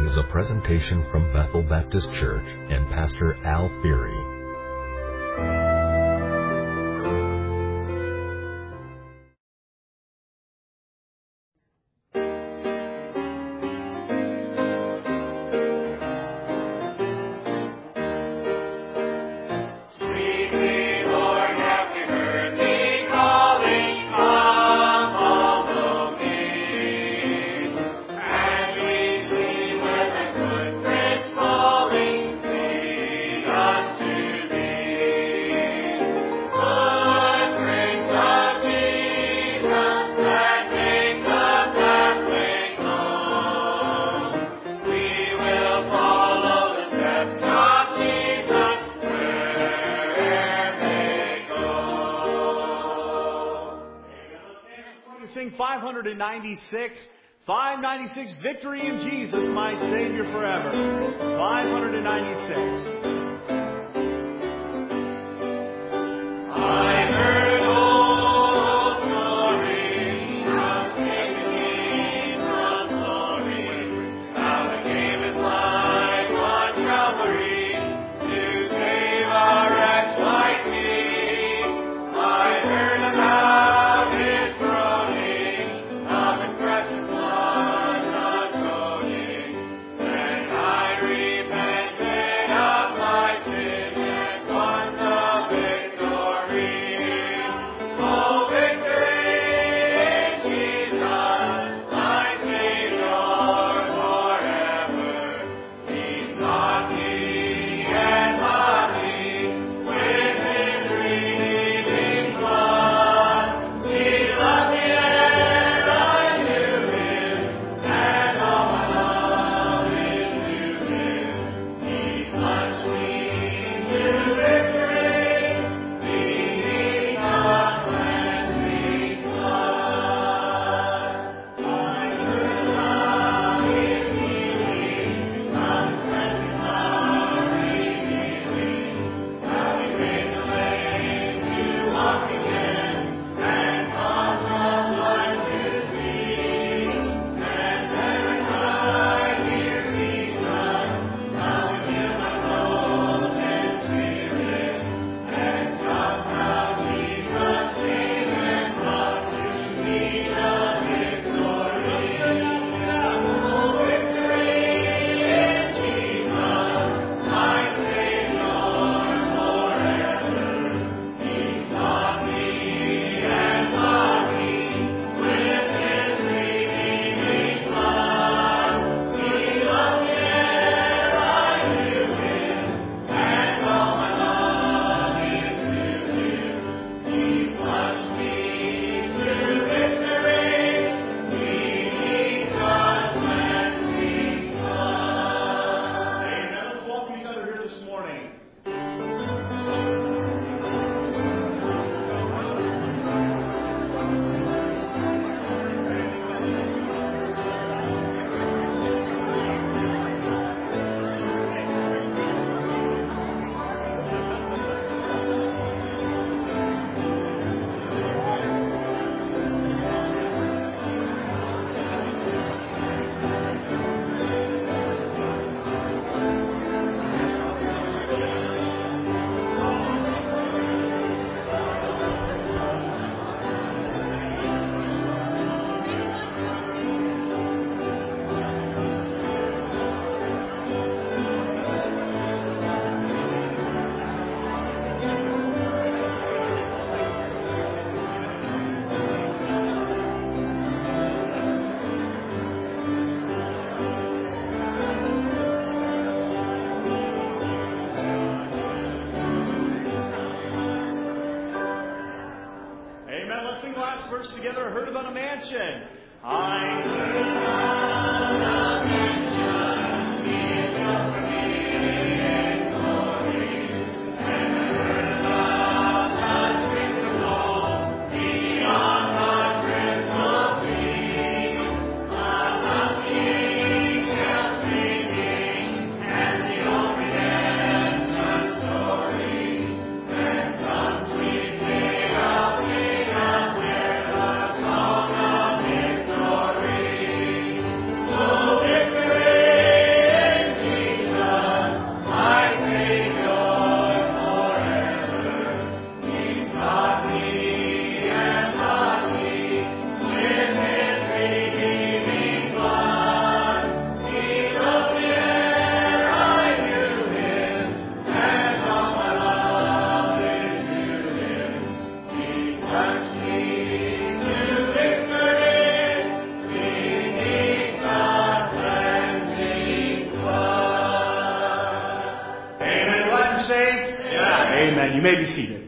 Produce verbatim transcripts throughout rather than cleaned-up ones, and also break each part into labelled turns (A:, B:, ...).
A: following is a presentation from Bethel Baptist Church and Pastor Al Feary.
B: ninety-six, five ninety-six, Victory in Jesus, my Savior forever. five ninety-six. I heard old story of King from glory, how he gave his life on Calvary to save a wretch like me. I heard about his groaning, of his precious blood atoning. Then I repented of my sin and won the victory. Oh, victory in Jesus, my Savior forever. He sought me and bought me with his redeeming blood. He loved me ere I knew him, and all my love is to him. He plunged me to victory, beneath the cleansing flood. I heard of his healing, of his cleansing power revealing, how he made the lame to walk again, and caused the blind to see. And then I cried, "Dear Jesus, now heal my soul and spirit." And somehow Jesus came and brought to me the victory. Oh, victory in Jesus, my Savior forever. He sought me and bought me with his redeeming blood. He loved me ere I knew him, and all my love is to him. He plunged me to victory, beneath the cleansing flood. Amen. Let's welcome each other here this morning. Amen. Let's sing the last verse together. I heard about a mansion. I heard about a mansion built for me in glory, and I heard about the streets of gold beyond the crystal sea. About the angels singing and the old redemption story, and some sweet tale sing of where the song of victory. Amen. You may be seated.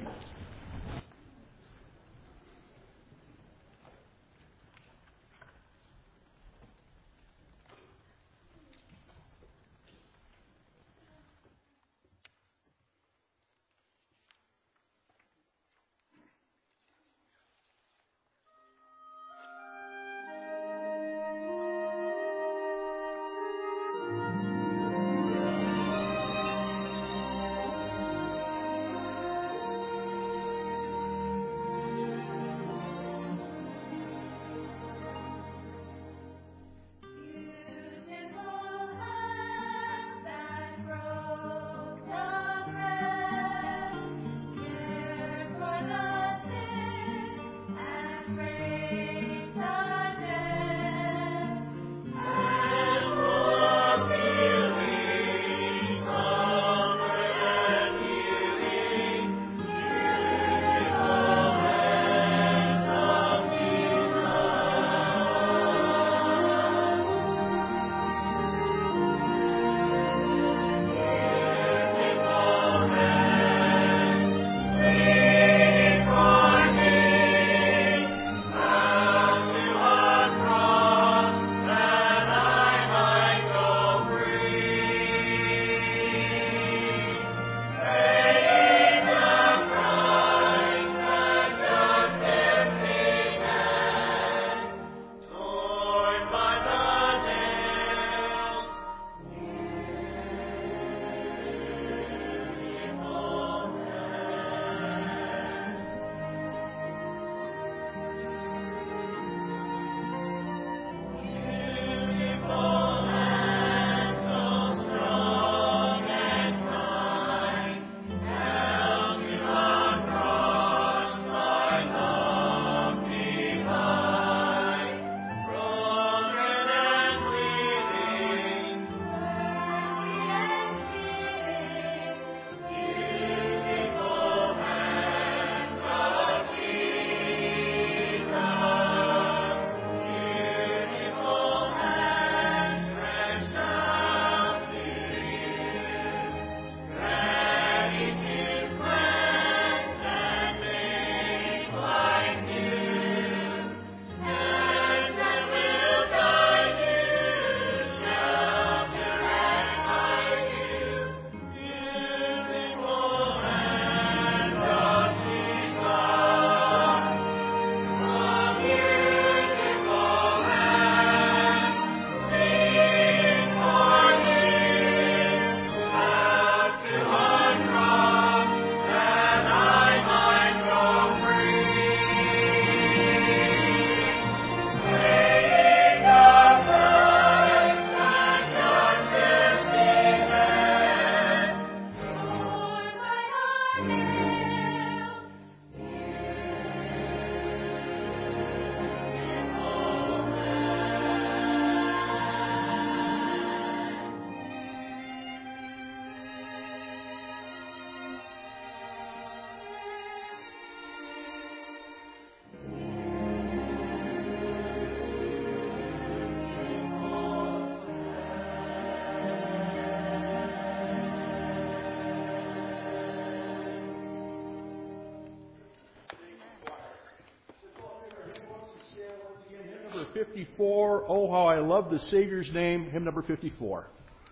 B: fifty-four, Oh, How I Love the Savior's Name, hymn number fifty-four.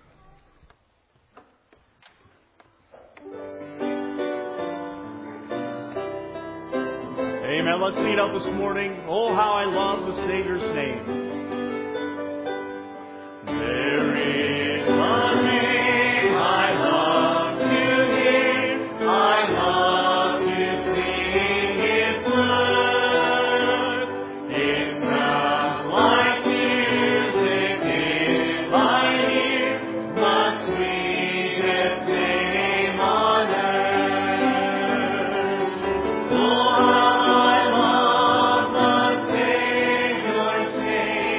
B: Amen. Let's sing it out this morning. Oh, how I love the Savior's name. There is a name I love to hear. I love to sing His word. It sounds like music in my ear, the sweetest name on earth. Oh, how I love the Savior's name.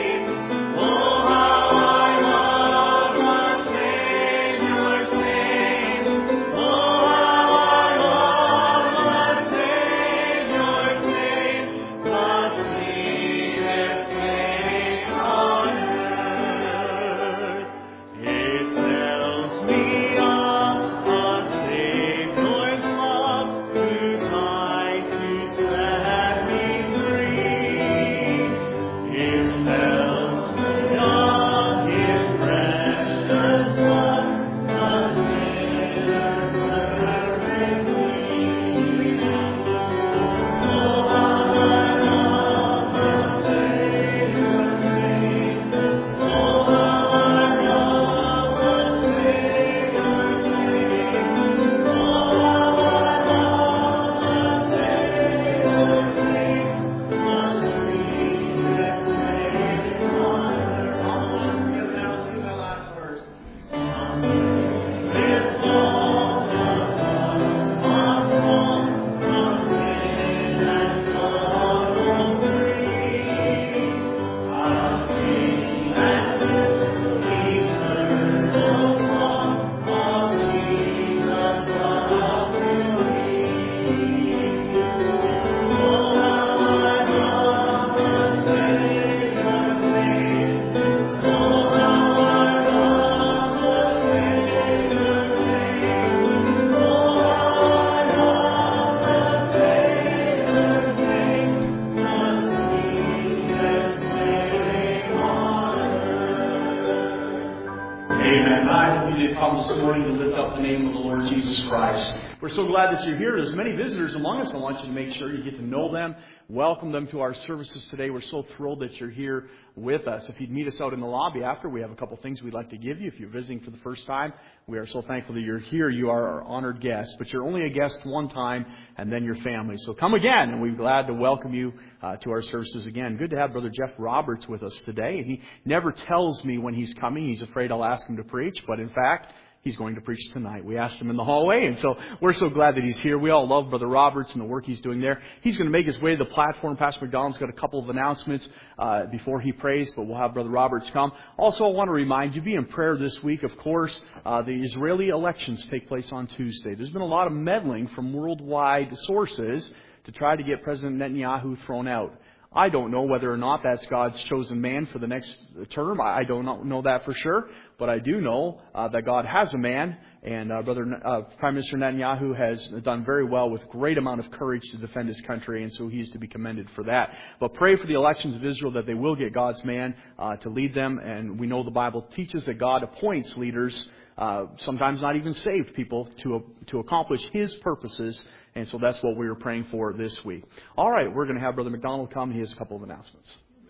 B: come this morning to lift up the name of the Lord Jesus Christ. We're so glad that you're here. There's many visitors among us. I want you to make sure you get to know them. Welcome them to our services today. We're so thrilled that you're here with us. If you'd meet us out in the lobby after, we have a couple things we'd like to give you. If you're visiting for the first time, we are so thankful that you're here. You are our honored guest, but you're only a guest one time and then your family. So come again, and we're glad to welcome you uh, to our services again. Good to have Brother Jeff Roberts with us today. He never tells me when he's coming. He's afraid I'll ask him to preach, but in fact, he's going to preach tonight. We asked him in the hallway, and so we're so glad that he's here. We all love Brother Roberts and the work he's doing there. He's going to make his way to the platform. Pastor McDonald's got a couple of announcements uh, before he prays, but we'll have Brother Roberts come. Also, I want to remind you, be in prayer this week. Of course, uh, the Israeli elections take place on Tuesday. There's been a lot of meddling from worldwide sources to try to get President Netanyahu thrown out. I don't know whether or not that's God's chosen man for the next term. I don't know that for sure. But I do know uh, that God has a man. And uh, Brother uh, Prime Minister Netanyahu has done very well with great amount of courage to defend his country. And so he is to be commended for that. But pray for the elections of Israel that they will get God's man uh, to lead them. And we know the Bible teaches that God appoints leaders, uh, sometimes not even saved people, to, uh, to accomplish His purposes. And so that's what we were praying for this week. All right, we're going to have Brother McDonald come. He has a couple of announcements.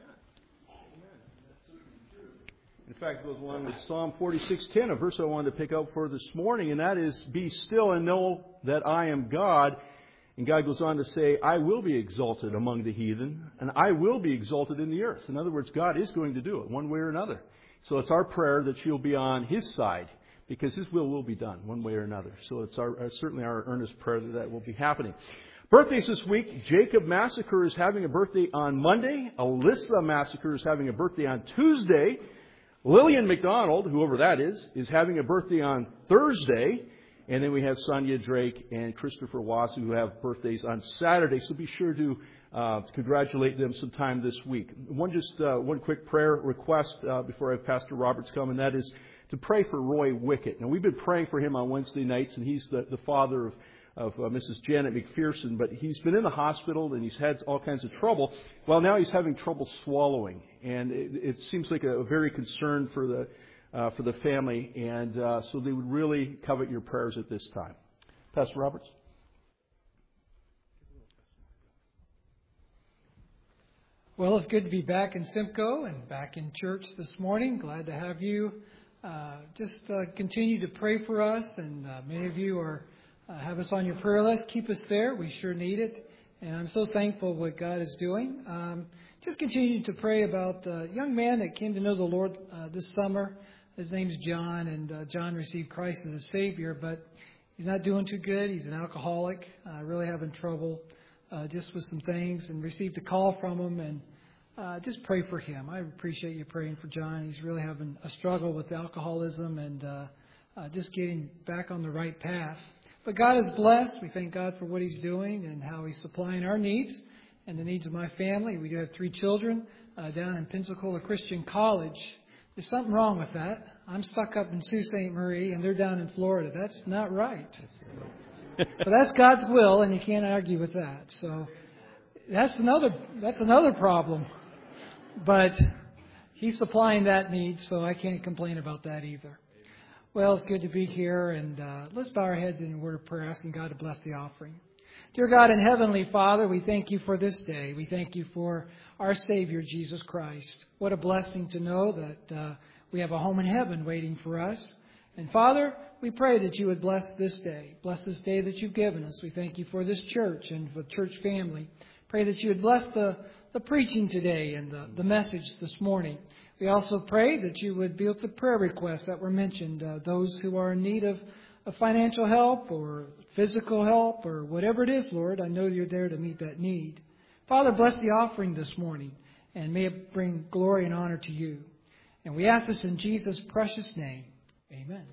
C: In fact, it goes along with Psalm forty-six ten, a verse I wanted to pick up for this morning, and that is, "Be still and know that I am God." And God goes on to say, "I will be exalted among the heathen, and I will be exalted in the earth." In other words, God is going to do it one way or another. So it's our prayer that you'll be on His side, because His will will be done one way or another. So it's our, uh, certainly our earnest prayer that that will be happening. Birthdays this week. Jacob Massacre is having a birthday on Monday. Alyssa Massacre is having a birthday on Tuesday. Lillian McDonald, whoever that is, is having a birthday on Thursday. And then we have Sonia Drake and Christopher Wass, who have birthdays on Saturday. So be sure to uh, congratulate them sometime this week. One just uh, one quick prayer request uh, before I have Pastor Roberts come, and that is to pray for Roy Wickett. Now, we've been praying for him on Wednesday nights, and he's the, the father of, of uh, Missus Janet McPherson, but he's been in the hospital, and he's had all kinds of trouble. Well, now he's having trouble swallowing, and it, it seems like a, a very concern for the uh, for the family, and uh, so they would really covet your prayers at this time. Pastor Roberts?
D: Well, it's good to be back in Simcoe and back in church this morning. Glad to have you. Uh, just uh, continue to pray for us, and uh, many of you are uh, have us on your prayer list. Keep us there. We sure need it, and I'm so thankful what God is doing. Um, just continue to pray about a young man that came to know the Lord uh, this summer. His name's John, and uh, John received Christ as a Savior, but he's not doing too good. He's an alcoholic, uh, really having trouble uh, just with some things, and received a call from him, and Uh, just pray for him. I appreciate you praying for John. He's really having a struggle with alcoholism and uh, uh, just getting back on the right path. But God is blessed. We thank God for what He's doing and how He's supplying our needs and the needs of my family. We do have three children uh, down in Pensacola Christian College. There's something wrong with that. I'm stuck up in Sault Ste. Marie, and they're down in Florida. That's not right. But that's God's will, and you can't argue with that. So that's another that's another problem. But He's supplying that need, so I can't complain about that either. Well, it's good to be here, and uh, let's bow our heads in a word of prayer, asking God to bless the offering. Dear God and Heavenly Father, we thank You for this day. We thank You for our Savior, Jesus Christ. What a blessing to know that uh, we have a home in heaven waiting for us. And Father, we pray that You would bless this day. Bless this day that You've given us. We thank You for this church and for the church family. Pray that You would bless the the preaching today and the, the message this morning. We also pray that You would be with the prayer requests that were mentioned, uh, those who are in need of, of financial help or physical help or whatever it is, Lord. I know You're there to meet that need. Father, bless the offering this morning, and may it bring glory and honor to You. And we ask this in Jesus' precious name. Amen.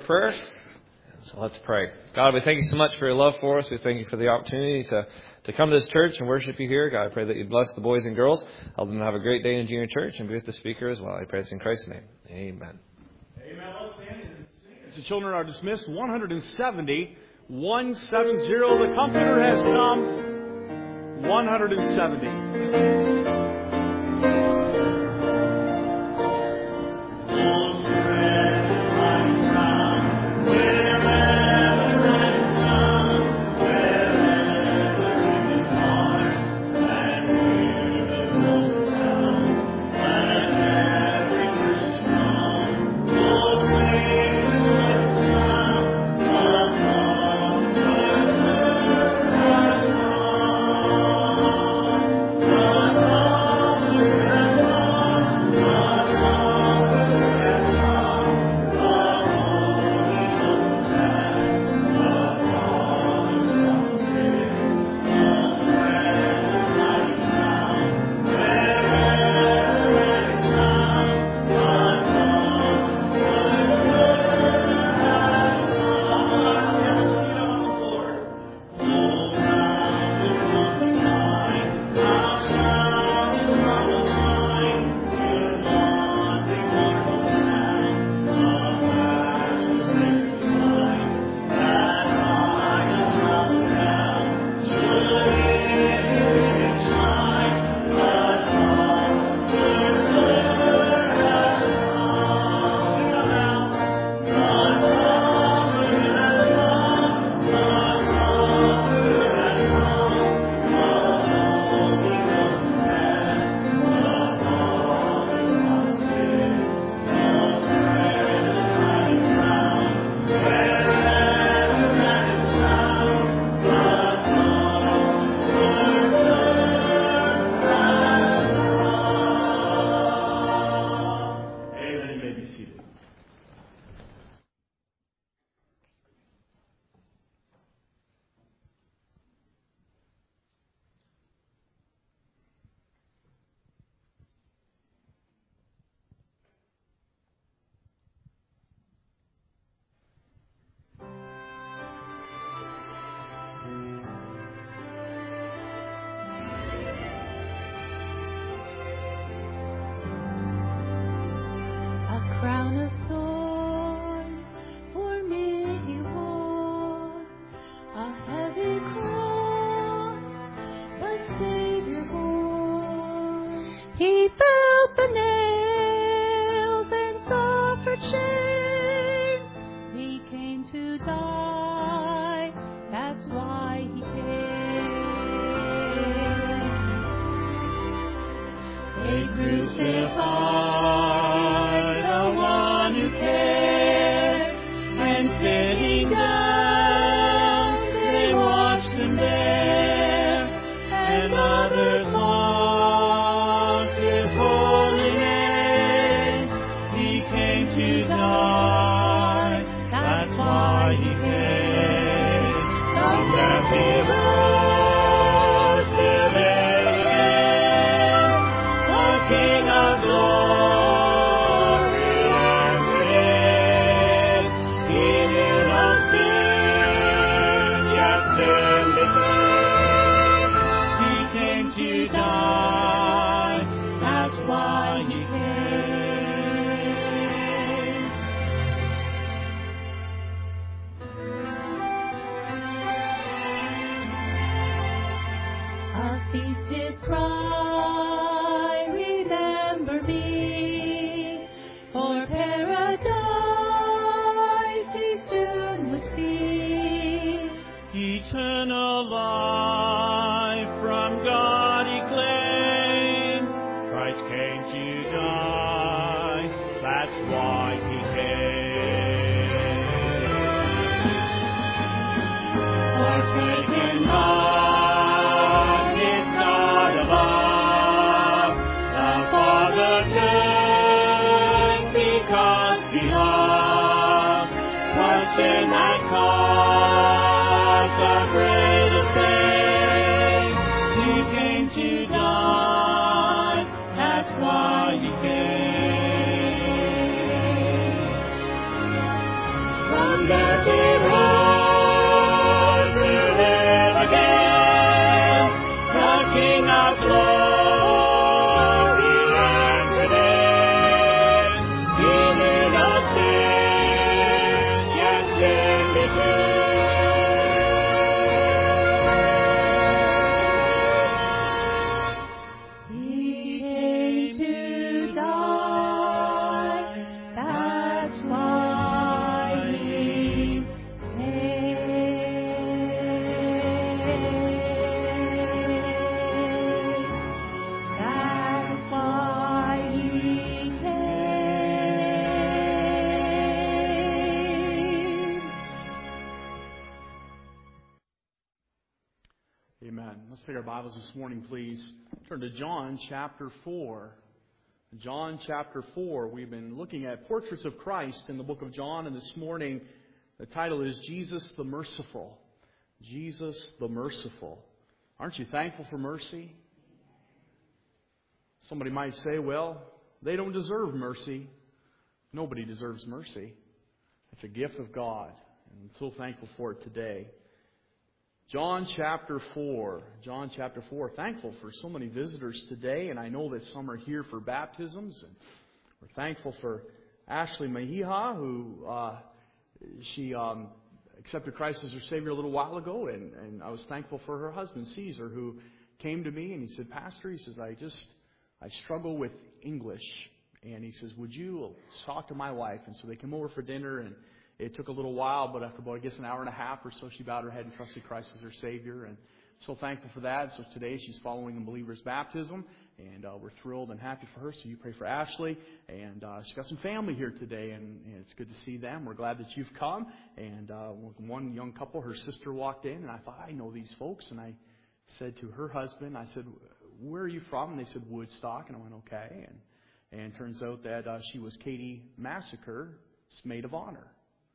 E: of prayer. So let's pray. God, we thank you so much for your love for us. We thank you for the opportunity to, to come to this church and worship you here. God, I pray that you bless the boys and girls. Help them to have a great day in junior church and be with the speaker as well. I pray this in Christ's name. Amen.
C: Amen. Let's stand and sing. As the children are dismissed, one hundred seventy, one seventy. The comforter has come. one hundred seventy.
F: Christ
C: Let's take our Bibles this morning, please. Turn to John chapter four. John chapter four. We've been looking at portraits of Christ in the book of John, and this morning the title is Jesus the Merciful. Jesus the Merciful. Aren't you thankful for mercy? Somebody might say, well, they don't deserve mercy. Nobody deserves mercy. It's a gift of God, and I'm so thankful for it today. John chapter four. John chapter four. Thankful for so many visitors today, and I know that some are here for baptisms. And we're thankful for Ashley Mahia, who uh, she um, accepted Christ as her Savior a little while ago, and, and I was thankful for her husband Caesar, who came to me and he said, "Pastor," he says, "I just I struggle with English," and he says, "Would you talk to my wife?" And so they came over for dinner, and it took a little while, but after about, I guess, an hour and a half or so, she bowed her head and trusted Christ as her Savior. And so thankful for that. So today she's following a believer's baptism, and uh, we're thrilled and happy for her. So you pray for Ashley. And uh, she's got some family here today, and, and it's good to see them. We're glad that you've come. And uh, one young couple, her sister walked in, and I thought, I know these folks. And I said to her husband, I said, "Where are you from?" And they said, "Woodstock." And I went, "Okay." And, and it turns out that uh, she was Katie Massacre's maid of honor.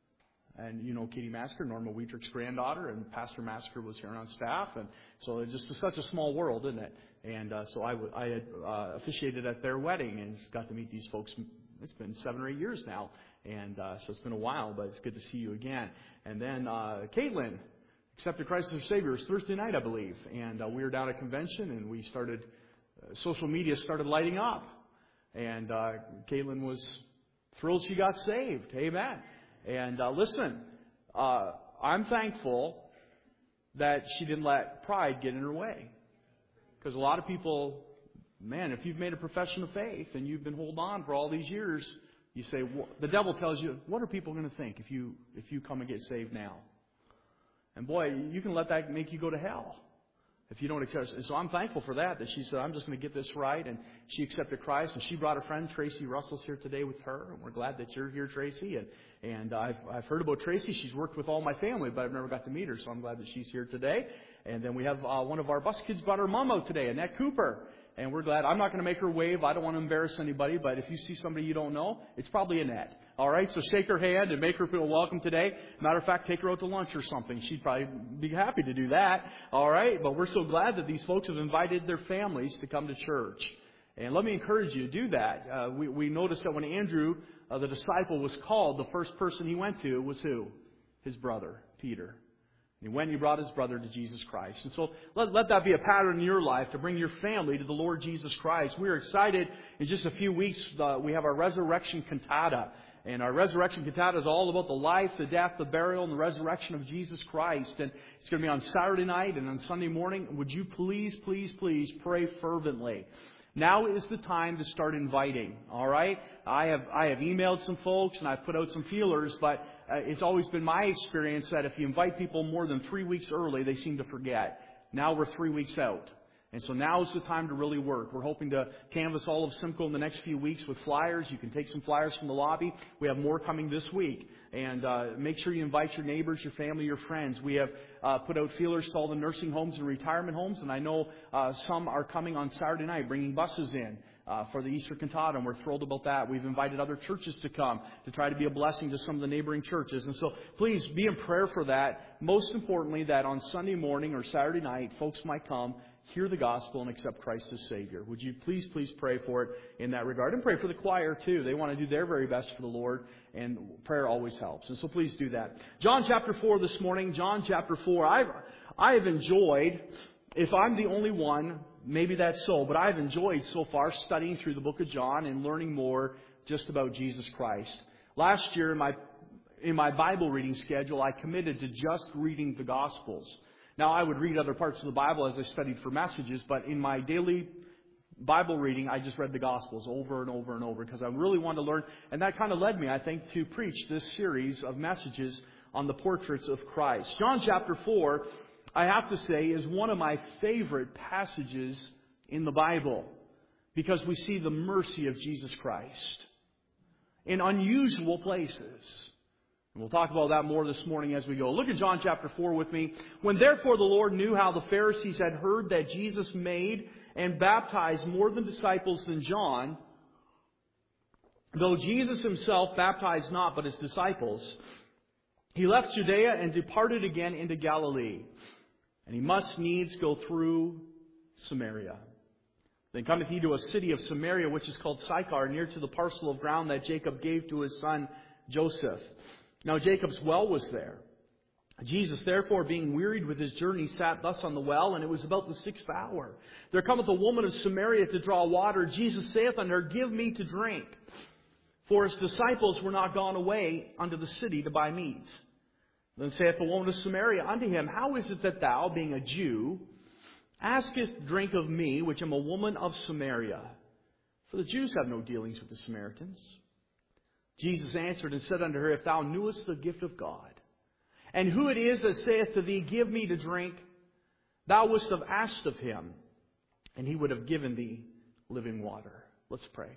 C: And you know Katie Massacre, Norma Weidrich's granddaughter, and Pastor Massacre was here on staff. And so it just was such a small world, isn't it? And uh, so I, w- I had uh, officiated at their wedding and got to meet these folks. It's been seven or eight years now. And uh, so it's been a while, but it's good to see you again. And then uh, Caitlin accepted Christ as her Savior. It was Thursday night, I believe. And uh, we were down at convention, and we started, uh, social media started lighting up. And uh, Caitlin was thrilled she got saved. Amen. And uh, listen, uh, I'm thankful that she didn't let pride get in her way. Because a lot of people, man, if you've made a profession of faith and you've been holding on for all these years, you say, well, the devil tells you, what are people going to think if you if you come and get saved now? And boy, you can let that make you go to hell if you don't accept. And so I'm thankful for that, that she said, I'm just going to get this right. And she accepted Christ. And she brought a friend, Tracy Russell's here today with her. And we're glad that you're here, Tracy. And and I've I've heard about Tracy. She's worked with all my family, but I've never got to meet her. So I'm glad that she's here today. And then we have uh, one of our bus kids brought her mom out today, Annette Cooper. And we're glad. I'm not going to make her wave. I don't want to embarrass anybody. But if you see somebody you don't know, it's probably Annette. All right, so shake her hand and make her feel welcome today. Matter of fact, take her out to lunch or something. She'd probably be happy to do that. All right, but we're so glad that these folks have invited their families to come to church. And let me encourage you to do that. Uh, we, we noticed that when Andrew, uh, the disciple, was called, the first person he went to was who? His brother, Peter. And he went and he brought his brother to Jesus Christ. And so let, let that be a pattern in your life to bring your family to the Lord Jesus Christ. We're excited. In just a few weeks, uh, we have our Resurrection Cantata. And our Resurrection Cantata is all about the life, the death, the burial, and the resurrection of Jesus Christ. And it's going to be on Saturday night and on Sunday morning. Would you please, please, please pray fervently? Now is the time to start inviting, all right? I have I have emailed some folks and I've put out some feelers, but uh, it's always been my experience that if you invite people more than three weeks early, they seem to forget. Now we're three weeks out. And so now is the time to really work. We're hoping to canvass all of Simcoe in the next few weeks with flyers. You can take some flyers from the lobby. We have more coming this week. And uh, make sure you invite your neighbors, your family, your friends. We have uh, put out feelers to all the nursing homes and retirement homes. And I know uh, some are coming on Saturday night, bringing buses in uh, for the Easter Cantata. And we're thrilled about that. We've invited other churches to come to try to be a blessing to some of the neighboring churches. And so please be in prayer for that. Most importantly, that on Sunday morning or Saturday night, folks might come, hear the gospel and accept Christ as Savior. Would you please, please pray for it in that regard? And pray for the choir too. They want to do their very best for the Lord, and prayer always helps. And so please do that. John chapter four this morning. John chapter four. I've, I have enjoyed, if I'm the only one, maybe that's so, but I've enjoyed so far studying through the book of John and learning more just about Jesus Christ. Last year in my, in my Bible reading schedule, I committed to just reading the Gospels. Now, I would read other parts of the Bible as I studied for messages, but in my daily Bible reading, I just read the Gospels over and over and over because I really wanted to learn. And that kind of led me, I think, to preach this series of messages on the portraits of Christ. John chapter four, I have to say, is one of my favorite passages in the Bible because we see the mercy of Jesus Christ in unusual places. We'll talk about that more this morning as we go. Look at John chapter four with me. When therefore the Lord knew how the Pharisees had heard that Jesus made and baptized more than disciples than John, though Jesus himself baptized not but his disciples, he left Judea and departed again into Galilee. And he must needs go through Samaria. Then cometh he to a city of Samaria, which is called Sychar, near to the parcel of ground that Jacob gave to his son Joseph. Now Jacob's well was there. Jesus, therefore, being wearied with his journey, sat thus on the well, and it was about the sixth hour. There cometh a woman of Samaria to draw water. Jesus saith unto her, Give me to drink. For his disciples were not gone away unto the city to buy meat. Then saith the woman of Samaria unto him, How is it that thou, being a Jew, askest drink of me, which am a woman of Samaria? For the Jews have no dealings with the Samaritans. Jesus answered and said unto her, If thou knewest the gift of God, and who it is that saith to thee, Give me to drink, thou wouldst have asked of him, and he would have given thee living water. Let's pray.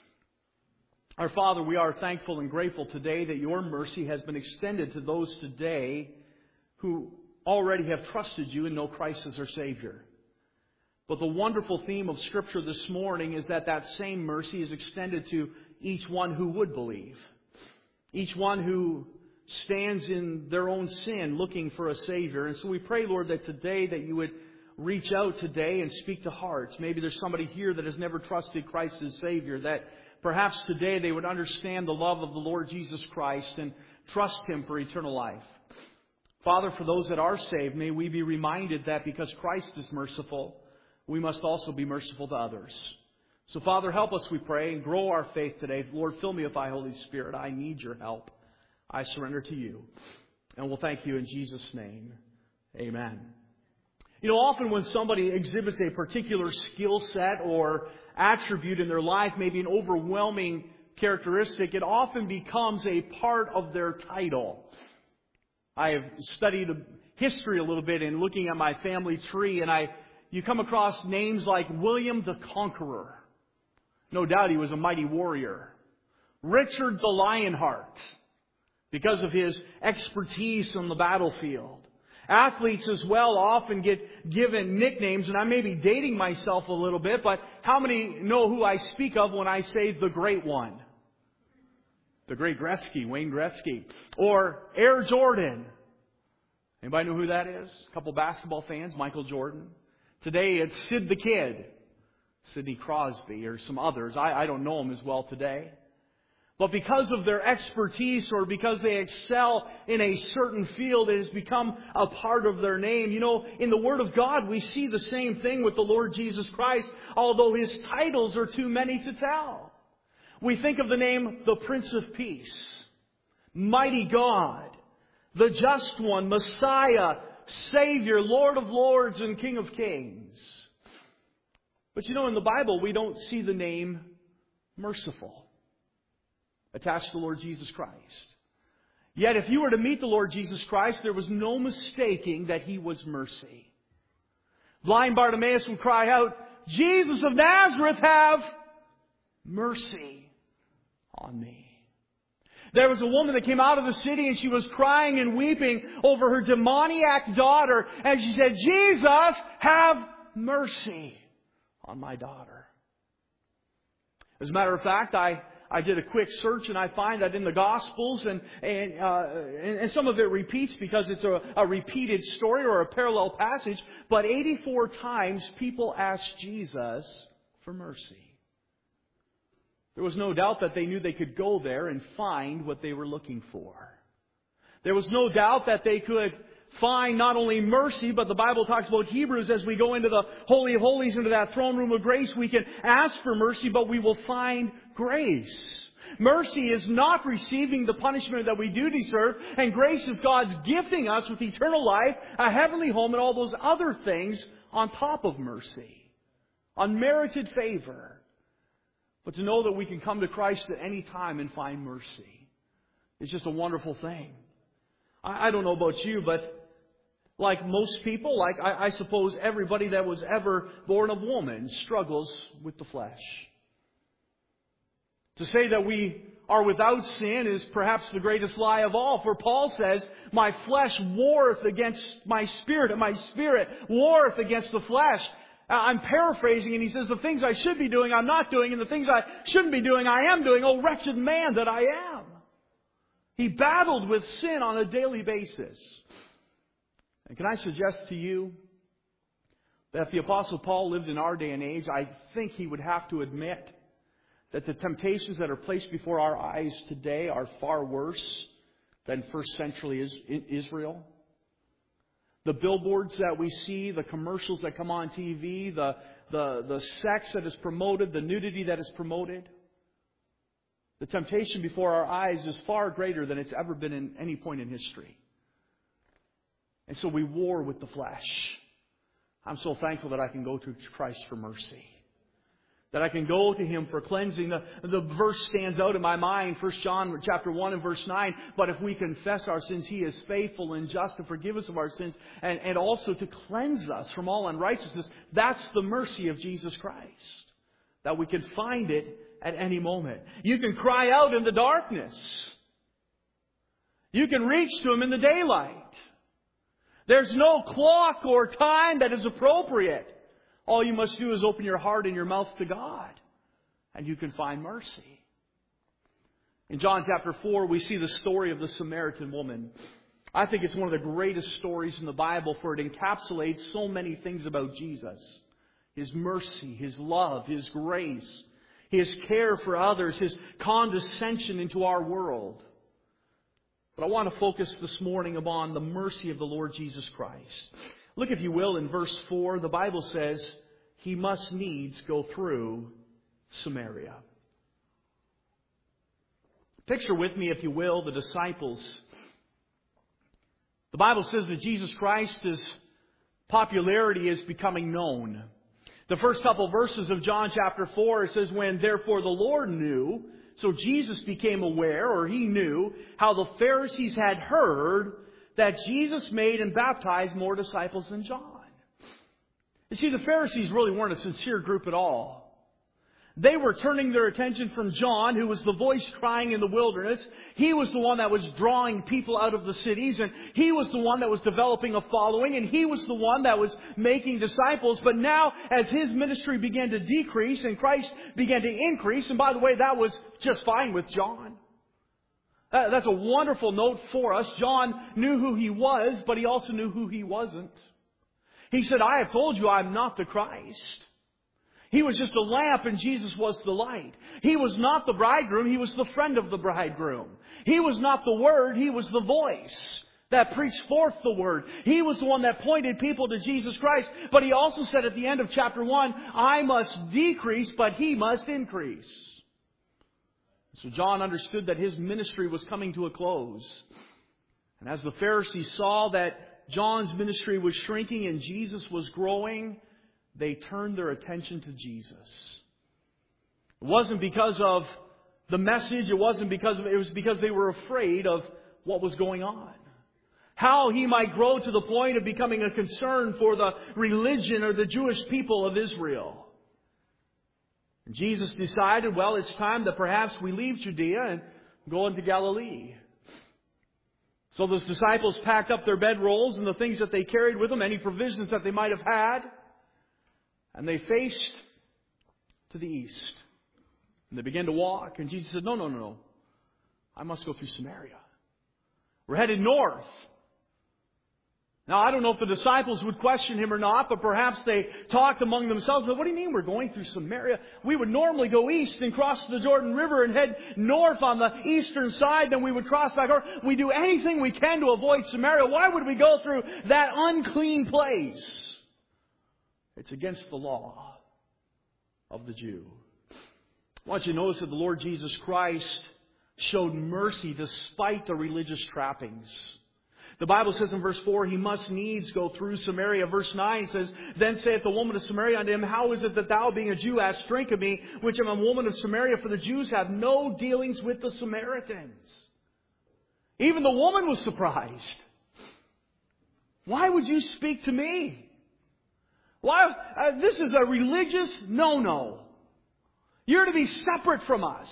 C: Our Father, we are thankful and grateful today that your mercy has been extended to those today who already have trusted you and know Christ as their Savior. But the wonderful theme of Scripture this morning is that that same mercy is extended to each one who would believe. Each one who stands in their own sin looking for a Savior. And so we pray, Lord, that today that you would reach out today and speak to hearts. Maybe there's somebody here that has never trusted Christ as Savior, that perhaps today they would understand the love of the Lord Jesus Christ and trust Him for eternal life. Father, for those that are saved, may we be reminded that because Christ is merciful, we must also be merciful to others. So, Father, help us, we pray, and grow our faith today. Lord, fill me with thy Holy Spirit. I need your help. I surrender to you. And we'll thank you in Jesus' name. Amen. You know, often when somebody exhibits a particular skill set or attribute in their life, maybe an overwhelming characteristic, it often becomes a part of their title. I have studied history a little bit in looking at my family tree, and I you come across names like William the Conqueror. No doubt he was a mighty warrior. Richard the Lionheart, because of his expertise on the battlefield. Athletes as well often get given nicknames, and I may be dating myself a little bit, but how many know who I speak of when I say the Great One? The Great Gretzky, Wayne Gretzky. Or Air Jordan. Anybody know who that is? A couple basketball fans, Michael Jordan. Today it's Sid the Kid, Sidney Crosby, or some others. I, I don't know them as well today. But because of their expertise or because they excel in a certain field, it has become a part of their name. You know, in the Word of God, we see the same thing with the Lord Jesus Christ, although His titles are too many to tell. We think of the name the Prince of Peace, Mighty God, the Just One, Messiah, Savior, Lord of Lords, and King of Kings. But you know, in the Bible, we don't see the name Merciful attached to the Lord Jesus Christ. Yet if you were to meet the Lord Jesus Christ, there was no mistaking that He was mercy. Blind Bartimaeus would cry out, Jesus of Nazareth, have mercy on me. There was a woman that came out of the city and she was crying and weeping over her demoniac daughter. And she said, Jesus, have mercy on my daughter. As a matter of fact, I, I did a quick search and I find that in the Gospels, and and, uh, and, and some of it repeats because it's a, a repeated story or a parallel passage, but eighty-four times people asked Jesus for mercy. There was no doubt that they knew they could go there and find what they were looking for. There was no doubt that they could find not only mercy, but the Bible talks about Hebrews as we go into the Holy of Holies, into that throne room of grace, we can ask for mercy, but we will find grace. Mercy is not receiving the punishment that we do deserve, and grace is God's gifting us with eternal life, a heavenly home, and all those other things on top of mercy. Unmerited favor. But to know that we can come to Christ at any time and find mercy is just a wonderful thing. I, I don't know about you, but like most people, like I, I suppose everybody that was ever born of woman struggles with the flesh. To say that we are without sin is perhaps the greatest lie of all. For Paul says, my flesh warreth against my spirit, and my spirit warreth against the flesh. I'm paraphrasing, and he says, the things I should be doing, I'm not doing, and the things I shouldn't be doing, I am doing. Oh, wretched man that I am. He battled with sin on a daily basis. And can I suggest to you that if the Apostle Paul lived in our day and age, I think he would have to admit that the temptations that are placed before our eyes today are far worse than first century Israel. The billboards that we see, the commercials that come on T V, the, the, the sex that is promoted, the nudity that is promoted. The temptation before our eyes is far greater than it's ever been in any point in history. And so we war with the flesh. I'm so thankful that I can go to Christ for mercy. That I can go to Him for cleansing. The, the verse stands out in my mind, First John chapter one and verse nine. But if we confess our sins, He is faithful and just to forgive us of our sins and, and also to cleanse us from all unrighteousness. That's the mercy of Jesus Christ. That we can find it at any moment. You can cry out in the darkness. You can reach to Him in the daylight. There's no clock or time that is appropriate. All you must do is open your heart and your mouth to God, and you can find mercy. In John chapter four, we see the story of the Samaritan woman. I think it's one of the greatest stories in the Bible, for it encapsulates so many things about Jesus. His mercy, His love, His grace, His care for others, His condescension into our world. But I want to focus this morning upon the mercy of the Lord Jesus Christ. Look, if you will, in verse four, the Bible says, He must needs go through Samaria. Picture with me, if you will, the disciples. The Bible says that Jesus Christ's popularity is becoming known. The first couple verses of John chapter four, it says, when therefore the Lord knew, so Jesus became aware, or He knew, how the Pharisees had heard that Jesus made and baptized more disciples than John. You see, the Pharisees really weren't a sincere group at all. They were turning their attention from John, who was the voice crying in the wilderness. He was the one that was drawing people out of the cities, and he was the one that was developing a following, and he was the one that was making disciples. But now, as his ministry began to decrease and Christ began to increase, and by the way, that was just fine with John. That's a wonderful note for us. John knew who he was, but he also knew who he wasn't. He said, I have told you I'm not the Christ. He was just a lamp and Jesus was the light. He was not the bridegroom, He was the friend of the bridegroom. He was not the Word, He was the voice that preached forth the Word. He was the one that pointed people to Jesus Christ. But He also said at the end of chapter one, I must decrease, but He must increase. So John understood that his ministry was coming to a close. And as the Pharisees saw that John's ministry was shrinking and Jesus was growing, they turned their attention to Jesus. It wasn't because of the message. It wasn't because of it. It was because they were afraid of what was going on. How He might grow to the point of becoming a concern for the religion or the Jewish people of Israel. And Jesus decided, well, it's time that perhaps we leave Judea and go into Galilee. So those disciples packed up their bedrolls and the things that they carried with them, any provisions that they might have had, and they faced to the east. And they began to walk, and Jesus said, no, no, no, no. I must go through Samaria. We're headed north. Now, I don't know if the disciples would question Him or not, but perhaps they talked among themselves. But what do you mean we're going through Samaria? We would normally go east and cross the Jordan River and head north on the eastern side. Then we would cross back over. We do anything we can to avoid Samaria. Why would we go through that unclean place? It's against the law of the Jew. I want you to notice that the Lord Jesus Christ showed mercy despite the religious trappings. The Bible says in verse four, He must needs go through Samaria. Verse nine says, Then saith the woman of Samaria unto Him, How is it that thou, being a Jew, hast drink of me, which am a woman of Samaria? For the Jews have no dealings with the Samaritans. Even the woman was surprised. Why would you speak to me? Why? Uh, this is a religious no-no. You're to be separate from us.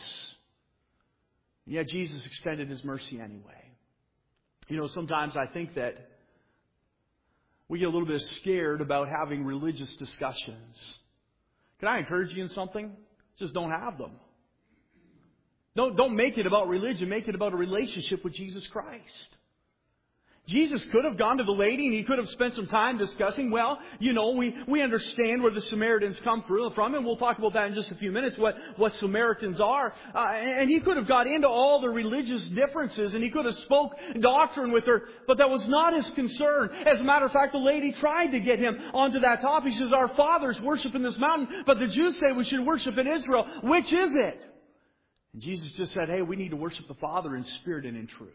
C: And yet Jesus extended His mercy anyway. You know, sometimes I think that we get a little bit scared about having religious discussions. Can I encourage you in something? Just don't have them. Don't, don't make it about religion. Make it about a relationship with Jesus Christ. Jesus could have gone to the lady and He could have spent some time discussing, well, you know, we, we understand where the Samaritans come from, and we'll talk about that in just a few minutes, what, what Samaritans are. Uh, and He could have got into all the religious differences, and He could have spoke doctrine with her, but that was not His concern. As a matter of fact, the lady tried to get Him onto that topic. She says, our fathers worship in this mountain, but the Jews say we should worship in Israel. Which is it? And Jesus just said, hey, we need to worship the Father in spirit and in truth.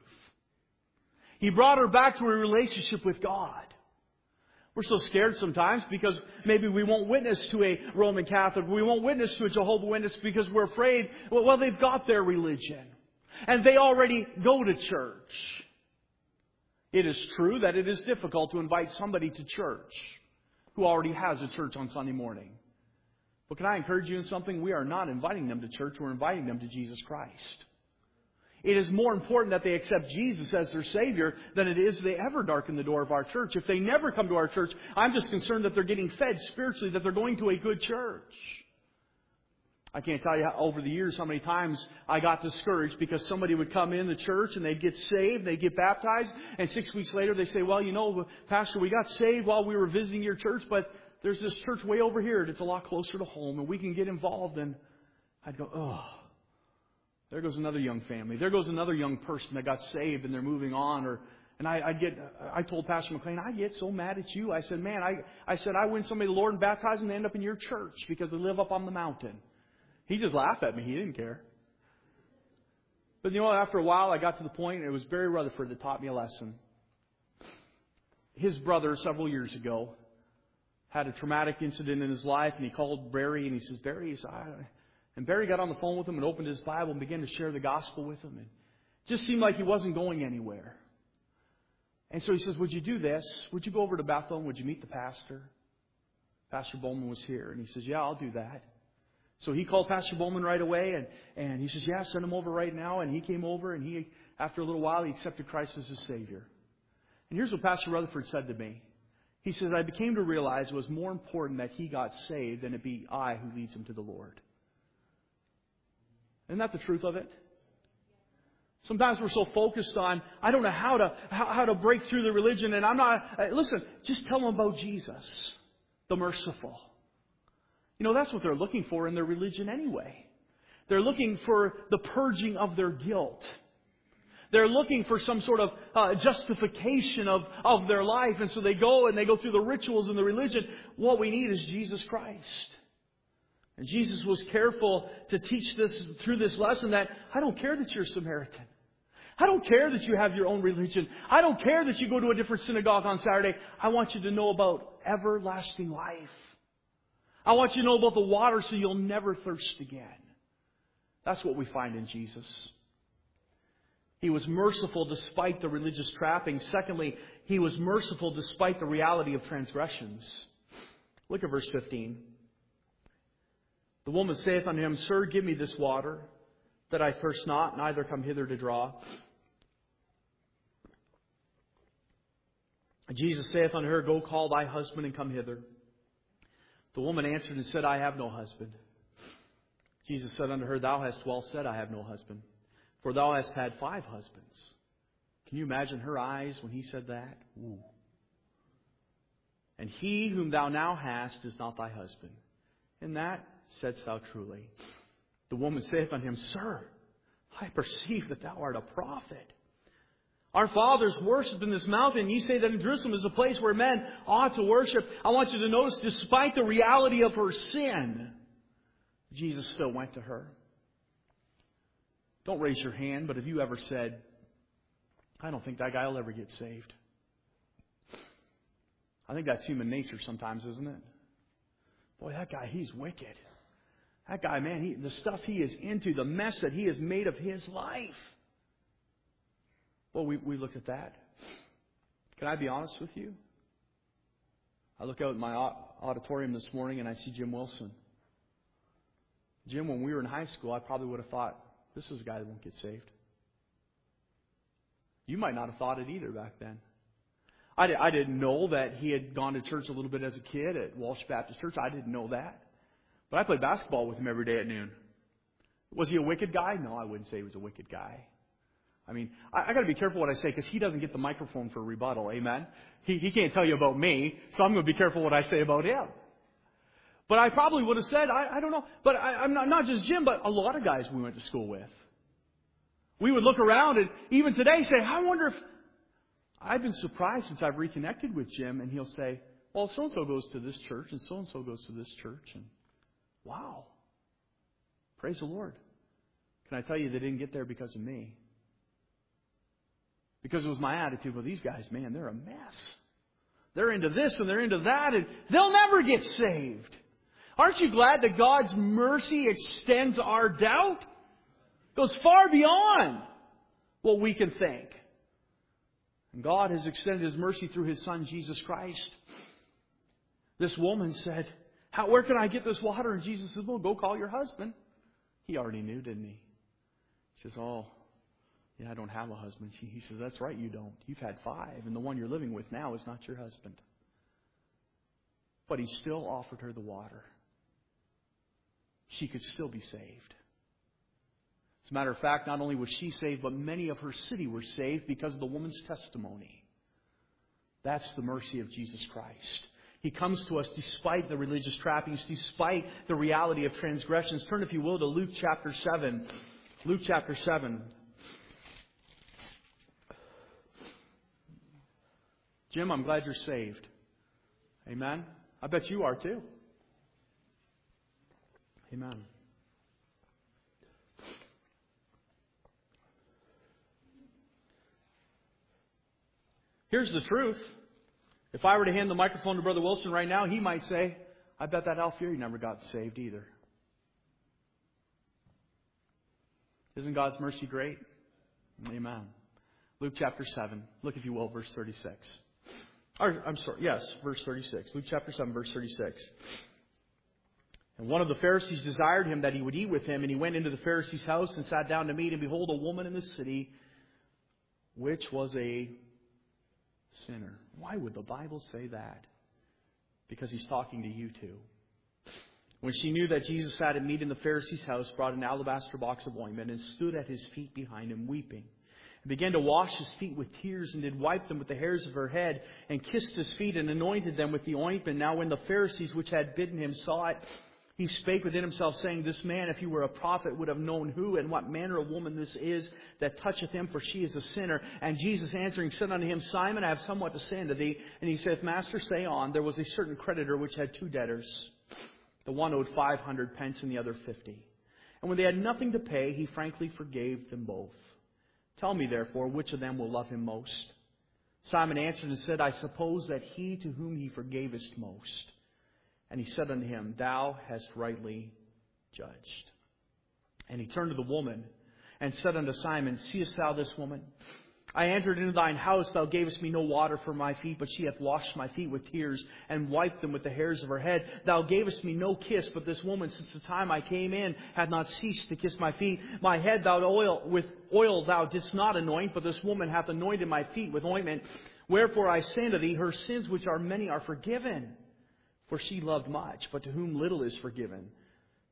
C: He brought her back to a relationship with God. We're so scared sometimes because maybe we won't witness to a Roman Catholic. We won't witness to a Jehovah's Witness because we're afraid, well, well, they've got their religion. And they already go to church. It is true that it is difficult to invite somebody to church who already has a church on Sunday morning. But can I encourage you in something? We are not inviting them to church. We're inviting them to Jesus Christ. It is more important that they accept Jesus as their Savior than it is they ever darken the door of our church. If they never come to our church, I'm just concerned that they're getting fed spiritually, that they're going to a good church. I can't tell you how, over the years how many times I got discouraged because somebody would come in the church and they'd get saved, they'd get baptized, and six weeks later they say, well, you know, Pastor, we got saved while we were visiting your church, but there's this church way over here that's a lot closer to home and we can get involved. And I'd go, oh. There goes another young family. There goes another young person that got saved and they're moving on. Or, and I, I get, I told Pastor McLean, I get so mad at you. I said, man, I, I said, I win somebody to the Lord and baptize them and they end up in your church because they live up on the mountain. He just laughed at me. He didn't care. But you know, after a while, I got to the point, and it was Barry Rutherford that taught me a lesson. His brother, several years ago, had a traumatic incident in his life, and he called Barry, and he says, Barry, he said, I, and Barry got on the phone with him and opened his Bible and began to share the gospel with him. And it just seemed like he wasn't going anywhere. And so he says, would you do this? Would you go over to Bethel and would you meet the pastor? Pastor Bowman was here. And he says, yeah, I'll do that. So he called Pastor Bowman right away. And, and he says, yeah, send him over right now. And he came over and he, after a little while, he accepted Christ as his Savior. And here's what Pastor Rutherford said to me. He says, I became to realize it was more important that he got saved than it be I who leads him to the Lord. Isn't that the truth of it? Sometimes we're so focused on, I don't know how to how, how to break through the religion, and I'm not. Uh, listen, just tell them about Jesus, the merciful. You know, that's what they're looking for in their religion anyway. They're looking for the purging of their guilt. They're looking for some sort of uh, justification of, of their life, and so they go and they go through the rituals and the religion. What we need is Jesus Christ. And Jesus was careful to teach this through this lesson that I don't care that you're Samaritan. I don't care that you have your own religion. I don't care that you go to a different synagogue on Saturday. I want you to know about everlasting life. I want you to know about the water so you'll never thirst again. That's what we find in Jesus. He was merciful despite the religious trappings. Secondly, He was merciful despite the reality of transgressions. Look at verse fifteen. The woman saith unto him, Sir, give me this water, that I thirst not, neither come hither to draw. And Jesus saith unto her, Go call thy husband and come hither. The woman answered and said, I have no husband.
B: Jesus said unto her, Thou hast well said, I have no husband, for thou hast had five husbands. Can you imagine her eyes when he said that? Ooh. And he whom thou now hast is not thy husband. And that saidst thou truly. The woman saith unto him, Sir, I perceive that thou art a prophet. Our fathers worshipped in this mountain. You say that in Jerusalem is a place where men ought to worship. I want you to notice, despite the reality of her sin, Jesus still went to her. Don't raise your hand, but have you ever said, I don't think that guy will ever get saved? I think that's human nature sometimes, isn't it? Boy, that guy, he's wicked. That guy, man, he, the stuff he is into, the mess that he has made of his life. Well, we, we looked at that. Can I be honest with you? I look out at my auditorium this morning and I see Jim Wilson. Jim, when we were in high school, I probably would have thought, this is a guy that won't get saved. You might not have thought it either back then. I, I didn't know that he had gone to church a little bit as a kid at Walsh Baptist Church. I didn't know that. But I played basketball with him every day at noon. Was he a wicked guy? No, I wouldn't say he was a wicked guy. I mean, I, I got to be careful what I say because he doesn't get the microphone for rebuttal. Amen? He, he can't tell you about me, so I'm going to be careful what I say about him. But I probably would have said, I, I don't know. But I, I'm not, not just Jim, but a lot of guys we went to school with. We would look around and even today say, I wonder if... I've been surprised since I've reconnected with Jim, and he'll say, well, so-and-so goes to this church, and so-and-so goes to this church. And wow. Praise the Lord. Can I tell you they didn't get there because of me? Because it was my attitude. Well, these guys, man, they're a mess. They're into this and they're into that, and they'll never get saved. Aren't you glad that God's mercy extends our doubt? Goes far beyond what we can think. And God has extended His mercy through His Son, Jesus Christ. This woman said, How, where can I get this water? And Jesus said, well, go call your husband. He already knew, didn't he? She says, oh, yeah, I don't have a husband. He says, that's right, you don't. You've had five, and the one you're living with now is not your husband. But He still offered her the water. She could still be saved. As a matter of fact, not only was she saved, but many of her city were saved because of the woman's testimony. That's the mercy of Jesus Christ. He comes to us despite the religious trappings, despite the reality of transgressions. Turn, if you will, to Luke chapter seven. Luke chapter seven. Jim, I'm glad you're saved. Amen? I bet you are too. Amen. Here's the truth. If I were to hand the microphone to Brother Wilson right now, he might say, I bet that Alfieri never got saved either. Isn't God's mercy great? Amen. Luke chapter seven. Look, if you will, verse thirty-six. Or, I'm sorry, yes, verse thirty-six. Luke chapter seven, verse thirty-six. And one of the Pharisees desired him that he would eat with him, and he went into the Pharisee's house and sat down to meat. And behold, a woman in the city, which was a sinner. Why would the Bible say that? Because He's talking to you too. When she knew that Jesus sat at meat in the Pharisee's house, brought an alabaster box of ointment and stood at His feet behind Him, weeping. And began to wash His feet with tears, and did wipe them with the hairs of her head, and kissed His feet, and anointed them with the ointment. Now when the Pharisees which had bidden Him saw it, he spake within himself, saying, This man, if he were a prophet, would have known who and what manner of woman this is that toucheth him, for she is a sinner. And Jesus answering said unto him, Simon, I have somewhat to say unto thee. And he saith, Master, say on. There was a certain creditor which had two debtors. The one owed five hundred pence, and the other fifty. And when they had nothing to pay, he frankly forgave them both. Tell me, therefore, which of them will love him most? Simon answered and said, I suppose that he to whom he forgavest most. And he said unto him, Thou hast rightly judged. And he turned to the woman and said unto Simon, Seest thou this woman? I entered into thine house, thou gavest me no water for my feet, but she hath washed my feet with tears, and wiped them with the hairs of her head. Thou gavest me no kiss, but this woman, since the time I came in, hath not ceased to kiss my feet. My head thou oil with oil thou didst not anoint, but this woman hath anointed my feet with ointment. Wherefore I say unto thee, her sins which are many are forgiven. For she loved much, but to whom little is forgiven,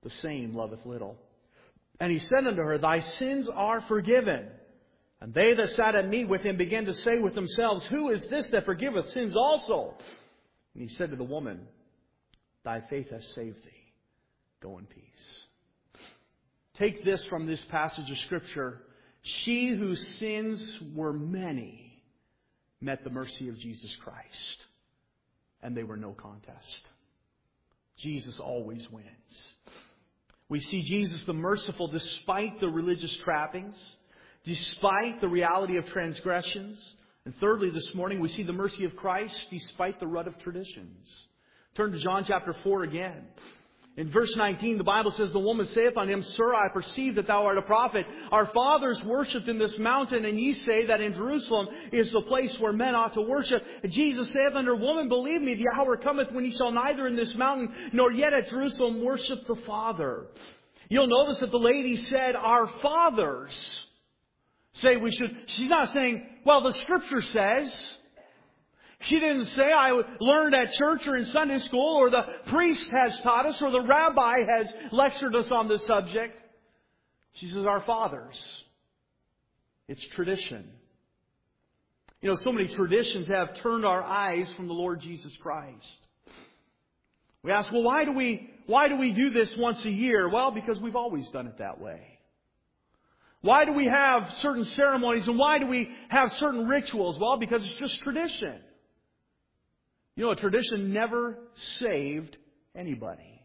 B: the same loveth little. And he said unto her, Thy sins are forgiven. And they that sat at meat with him began to say with themselves, Who is this that forgiveth sins also? And he said to the woman, Thy faith hath saved thee. Go in peace. Take this from this passage of Scripture. She whose sins were many met the mercy of Jesus Christ. And they were no contest. Jesus always wins. We see Jesus the merciful despite the religious trappings, despite the reality of transgressions. And thirdly, this morning, we see the mercy of Christ despite the rut of traditions. Turn to John chapter four again. In verse nineteen, the Bible says, The woman saith unto him, Sir, I perceive that thou art a prophet. Our fathers worshipped in this mountain, and ye say that in Jerusalem is the place where men ought to worship. And Jesus saith unto her, Woman, believe me, the hour cometh when ye shall neither in this mountain nor yet at Jerusalem worship the Father. You'll notice that the lady said, Our fathers say we should. She's not saying, well, the Scripture says. She didn't say, I learned at church or in Sunday school, or the priest has taught us, or the rabbi has lectured us on this subject. She says, our fathers. It's tradition. You know, so many traditions have turned our eyes from the Lord Jesus Christ. We ask, well, why do we, why do we do this once a year? Well, because we've always done it that way. Why do we have certain ceremonies and why do we have certain rituals? Well, because it's just tradition. You know, a tradition never saved anybody.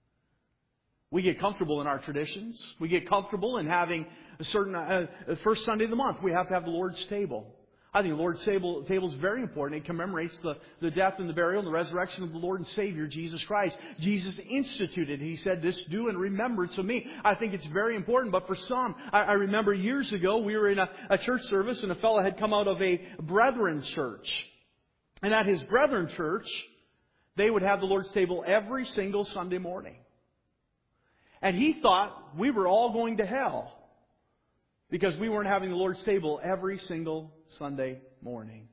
B: We get comfortable in our traditions. We get comfortable in having a certain, uh, the first Sunday of the month, we have to have the Lord's table. I think the Lord's table, table is very important. It commemorates the, the death and the burial and the resurrection of the Lord and Savior, Jesus Christ. Jesus instituted. He said, this do in remembrance of me. I think it's very important. But for some, I, I remember years ago, we were in a, a church service and a fellow had come out of a Brethren church. And at his Brethren church, they would have the Lord's table every single Sunday morning. And he thought we were all going to hell because we weren't having the Lord's table every single Sunday morning.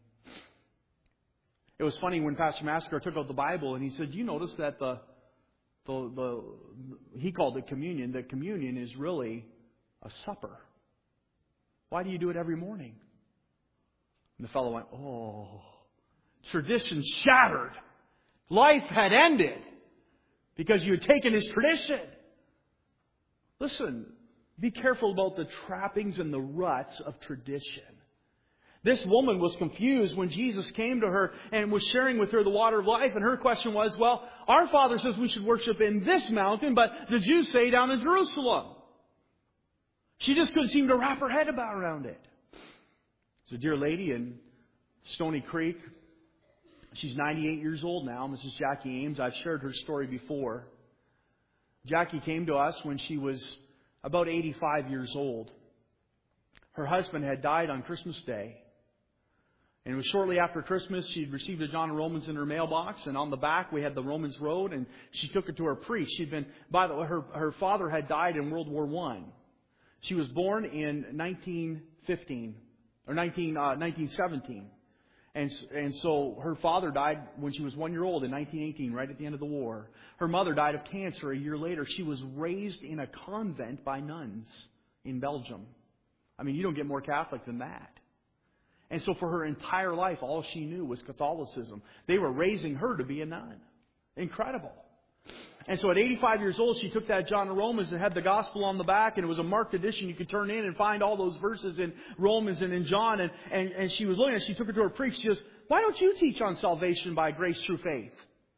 B: It was funny when Pastor Masker took out the Bible and he said, you notice that the, the, the, he called it communion, that communion is really a supper. Why do you do it every morning? And the fellow went, oh, tradition shattered. Life had ended because you had taken his tradition. Listen, be careful about the trappings and the ruts of tradition. This woman was confused when Jesus came to her and was sharing with her the water of life. And her question was, well, our Father says we should worship in this mountain, but the Jews say down in Jerusalem. She just couldn't seem to wrap her head about around it. There's a dear lady in Stony Creek. She's ninety-eight years old now, Missus Jackie Ames. I've shared her story before. Jackie came to us when she was about eighty-five years old. Her husband had died on Christmas Day. And it was shortly after Christmas, she'd received a John and Romans in her mailbox. And on the back, we had the Romans Road. And she took it to her priest. She'd been, by the way, her, her father had died in World War One. She was born in nineteen fifteen, or nineteen, uh, nineteen seventeen. And, and so her father died when she was one year old in nineteen eighteen, right at the end of the war. Her mother died of cancer a year later. She was raised in a convent by nuns in Belgium. I mean, you don't get more Catholic than that. And so for her entire life, all she knew was Catholicism. They were raising her to be a nun. Incredible. And so at eighty-five years old, she took that John of Romans and had the gospel on the back, and it was a marked edition. You could turn in and find all those verses in Romans and in John. And, and, and she was looking at it. She took it to her priest. She goes, why don't you teach on salvation by grace through faith?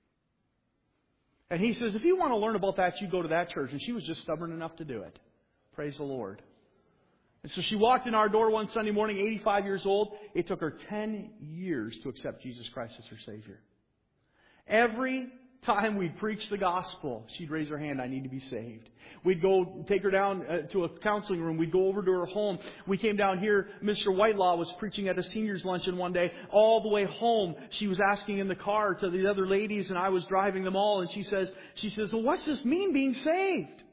B: And he says, if you want to learn about that, you go to that church. And she was just stubborn enough to do it. Praise the Lord. And so she walked in our door one Sunday morning, eighty-five years old. It took her ten years to accept Jesus Christ as her Savior. Every time we'd preach the gospel, she'd raise her hand, I need to be saved. We'd go take her down uh, to a counseling room. We'd go over to her home. We came down here. Mister Whitelaw was preaching at a seniors luncheon one day. All the way home, she was asking in the car to the other ladies, and I was driving them all. And she says, she says, well, what's this mean, being saved?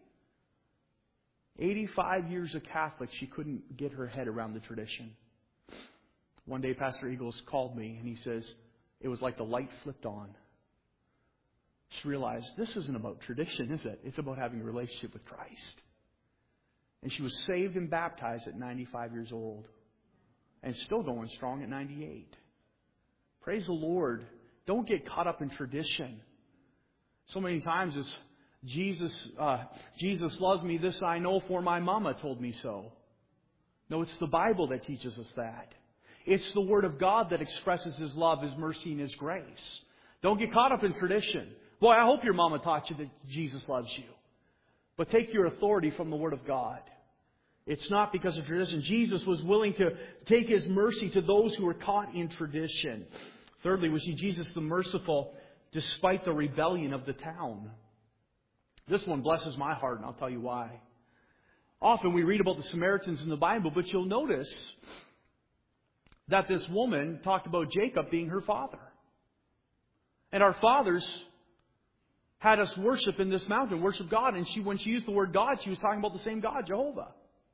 B: eighty-five years a Catholic, she couldn't get her head around the tradition. One day, Pastor Eagles called me, and he says, it was like the light flipped on. Just realized this isn't about tradition, is it? It's about having a relationship with Christ. And she was saved and baptized at ninety-five years old. And still going strong at ninety-eight. Praise the Lord. Don't get caught up in tradition. So many times it's Jesus, uh, Jesus loves me, this I know, for my mama told me so. No, it's the Bible that teaches us that. It's the Word of God that expresses His love, His mercy, and His grace. Don't get caught up in tradition. Boy, I hope your mama taught you that Jesus loves you. But take your authority from the Word of God. It's not because of tradition. Jesus was willing to take His mercy to those who were caught in tradition. Thirdly, we see Jesus the merciful despite the rebellion of the town. This one blesses my heart, and I'll tell you why. Often we read about the Samaritans in the Bible, but you'll notice that this woman talked about Jacob being her father. And our fathers had us worship in this mountain, worship God. And she, when she used the word God, she was talking about the same God, Jehovah.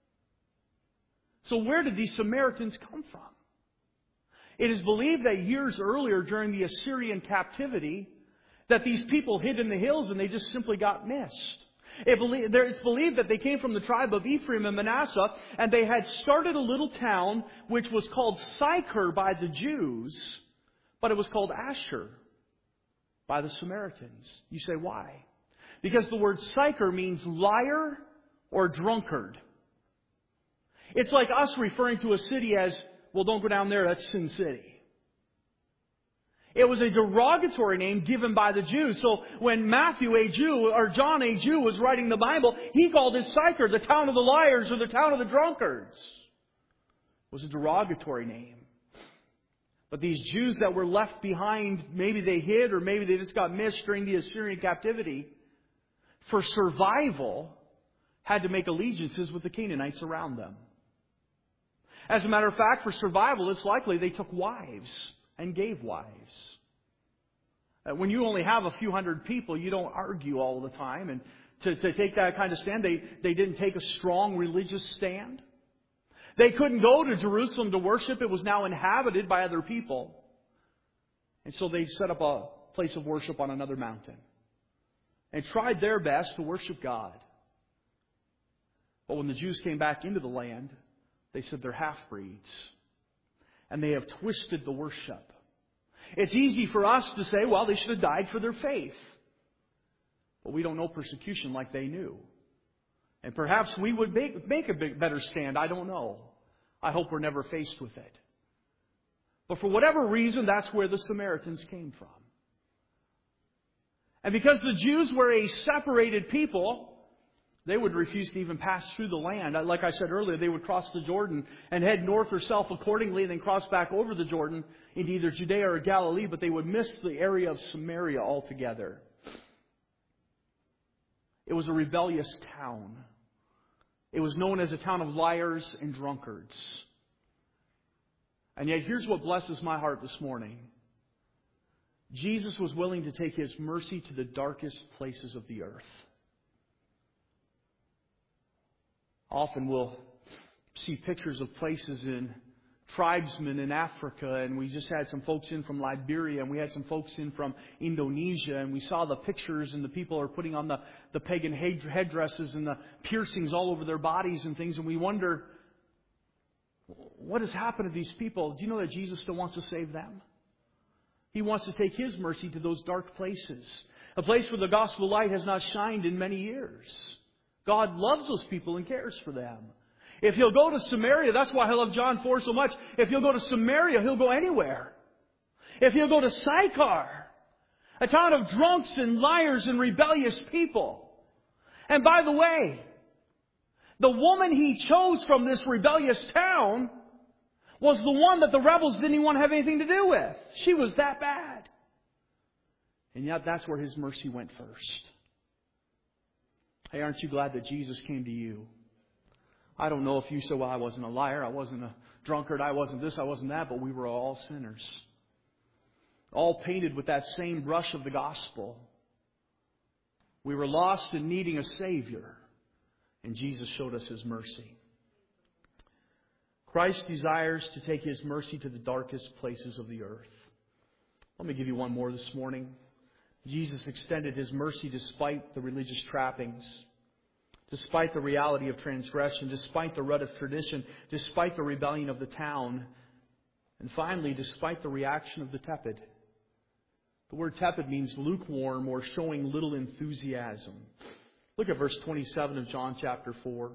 B: So where did these Samaritans come from? It is believed that years earlier during the Assyrian captivity, that these people hid in the hills and they just simply got missed. It's believed that they came from the tribe of Ephraim and Manasseh, and they had started a little town which was called Sychar by the Jews, but it was called Asher by the Samaritans. You say, why? Because the word Sychar means liar or drunkard. It's like us referring to a city as, well, don't go down there, that's Sin City. It was a derogatory name given by the Jews. So when Matthew, a Jew, or John, a Jew, was writing the Bible, he called it Sychar, the town of the liars or the town of the drunkards. It was a derogatory name. But these Jews that were left behind, maybe they hid or maybe they just got missed during the Assyrian captivity, for survival, had to make allegiances with the Canaanites around them. As a matter of fact, for survival, it's likely they took wives and gave wives. When you only have a few hundred people, you don't argue all the time. And to, to take that kind of stand, they, they didn't take a strong religious stand. They couldn't go to Jerusalem to worship. It was now inhabited by other people. And so they set up a place of worship on another mountain and tried their best to worship God. But when the Jews came back into the land, they said they're half-breeds. And they have twisted the worship. It's easy for us to say, well, they should have died for their faith. But we don't know persecution like they knew. And perhaps we would make, make a big, better stand. I don't know. I hope we're never faced with it. But for whatever reason, that's where the Samaritans came from. And because the Jews were a separated people, they would refuse to even pass through the land. Like I said earlier, they would cross the Jordan and head north or south accordingly and then cross back over the Jordan into either Judea or Galilee, but they would miss the area of Samaria altogether. It was a rebellious town. It was known as a town of liars and drunkards. And yet here's what blesses my heart this morning. Jesus was willing to take His mercy to the darkest places of the earth. Often we'll see pictures of places in tribesmen in Africa, and we just had some folks in from Liberia, and we had some folks in from Indonesia, and we saw the pictures, and the people are putting on the, the pagan headdresses and the piercings all over their bodies and things, and we wonder, what has happened to these people? Do you know that Jesus still wants to save them? He wants to take His mercy to those dark places, a place where the gospel light has not shined in many years. God loves those people and cares for them. If He'll go to Samaria, that's why I love John four so much. If He'll go to Samaria, He'll go anywhere. If He'll go to Sychar, a town of drunks and liars and rebellious people. And by the way, the woman He chose from this rebellious town was the one that the rebels didn't even want to have anything to do with. She was that bad. And yet that's where His mercy went first. Hey, aren't you glad that Jesus came to you? I don't know if you say, well, I wasn't a liar, I wasn't a drunkard, I wasn't this, I wasn't that, but we were all sinners. All painted with that same brush of the gospel. We were lost and needing a Savior, and Jesus showed us His mercy. Christ desires to take His mercy to the darkest places of the earth. Let me give you one more this morning.
C: Jesus extended His mercy despite the religious trappings, despite the reality of transgression, despite the rut of tradition, despite the rebellion of the town, and finally, despite the reaction of the tepid. The word tepid means lukewarm or showing little enthusiasm. Look at verse twenty-seven of John chapter four.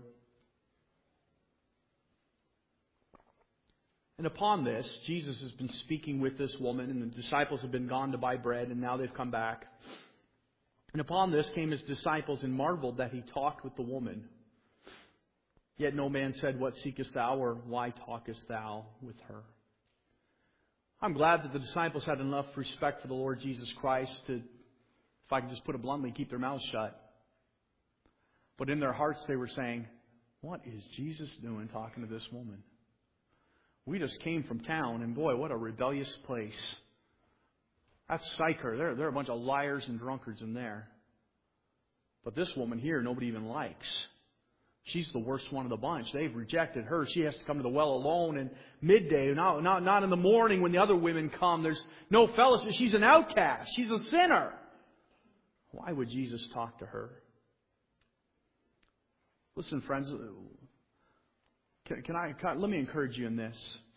C: And upon this, Jesus has been speaking with this woman, and the disciples have been gone to buy bread, and now they've come back. And upon this came His disciples and marveled that He talked with the woman. Yet no man said, What seekest thou, or why talkest thou with her? I'm glad that the disciples had enough respect for the Lord Jesus Christ to, if I can just put it bluntly, keep their mouths shut. But in their hearts they were saying, What is Jesus doing talking to this woman? We just came from town, and boy, what a rebellious place. That's Sychar. There, there are a bunch of liars and drunkards in there. But this woman here, nobody even likes. She's the worst one of the bunch. They've rejected her. She has to come to the well alone in midday, not, not, not in the morning when the other women come. There's no fellowship. She's an outcast. She's a sinner. Why would Jesus talk to her? Listen, friends, can, can I, can, let me encourage you in this.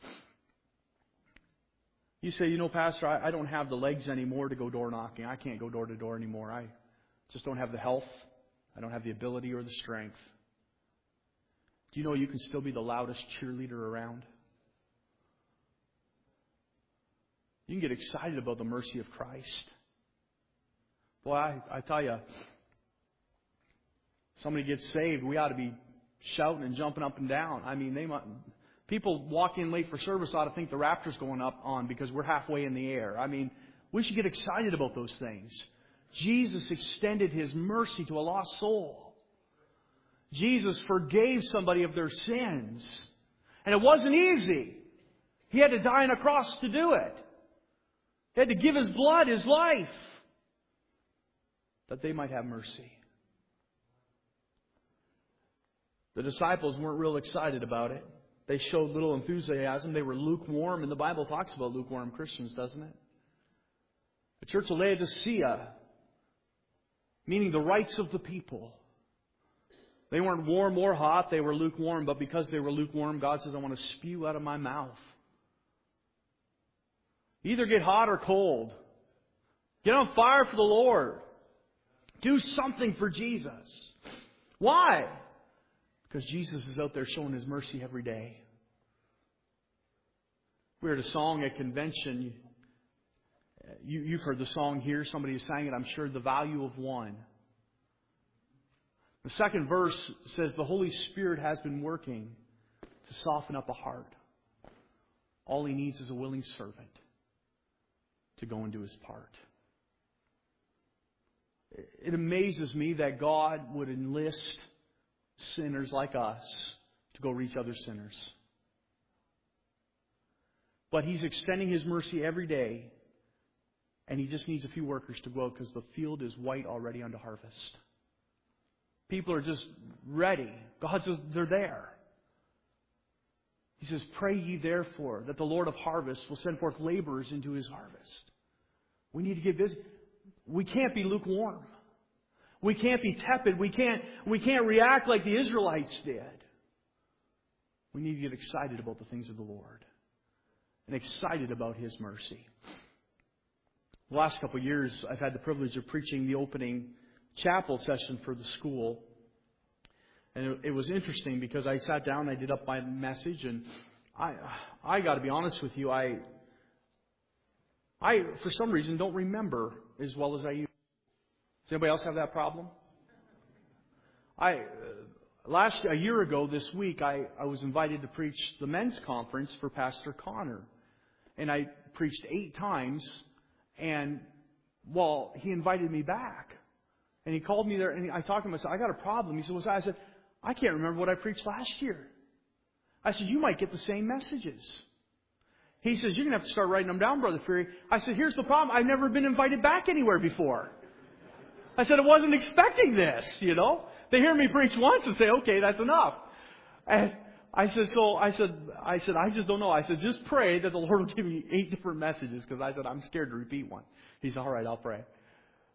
C: You say, you know, Pastor, I, I don't have the legs anymore to go door knocking. I can't go door to door anymore. I just don't have the health. I don't have the ability or the strength. Do you know you can still be the loudest cheerleader around? You can get excited about the mercy of Christ. Boy, I, I tell you, somebody gets saved, we ought to be shouting and jumping up and down. I mean, they might, people walk in late for service ought to think the rapture's going up on because we're halfway in the air. I mean, we should get excited about those things. Jesus extended His mercy to a lost soul. Jesus forgave somebody of their sins. And it wasn't easy. He had to die on a cross to do it. He had to give His blood, His life, that they might have mercy. The disciples weren't real excited about it. They showed little enthusiasm. They were lukewarm. And the Bible talks about lukewarm Christians, doesn't it? The church of Laodicea, meaning the rights of the people. They weren't warm or hot. They were lukewarm. But because they were lukewarm, God says, I want to spew out of my mouth. Either get hot or cold. Get on fire for the Lord. Do something for Jesus. Why? Because Jesus is out there showing His mercy every day. We heard a song at convention. You, you've heard the song here. Somebody sang it, I'm sure. The value of one. The second verse says the Holy Spirit has been working to soften up a heart. All He needs is a willing servant to go and do his part. It amazes me that God would enlist sinners like us to go reach other sinners. But He's extending His mercy every day, and He just needs a few workers to go out because the field is white already unto harvest. People are just ready. God says they're there. He says, pray ye therefore that the Lord of harvest will send forth laborers into His harvest. We need to get busy. We can't be lukewarm. We can't be tepid. We can't, we can't react like the Israelites did. We need to get excited about the things of the Lord and excited about His mercy. The last couple of years, I've had the privilege of preaching the opening chapel session for the school. And it, it was interesting because I sat down, I did up my message, and I I got to be honest with you, I I for some reason don't remember as well as I used. Does anybody else have that problem? I uh, last a year ago this week I, I was invited to preach the men's conference for Pastor Connor, and I preached eight times. And well, he invited me back, and he called me there, and I talked to him. I said, "I got a problem." He said, "What's that?" I said, "I can't remember what I preached last year." I said, "You might get the same messages." He says, "You're going to have to start writing them down, Brother Fury." I said, "Here's the problem. I've never been invited back anywhere before." I said, "I wasn't expecting this, you know. They hear me preach once and say, okay, that's enough." And I said, so I said, I said, I just don't know. I said, just pray that the Lord will give me eight different messages, because I said, I'm scared to repeat one. He said, all right, I'll pray.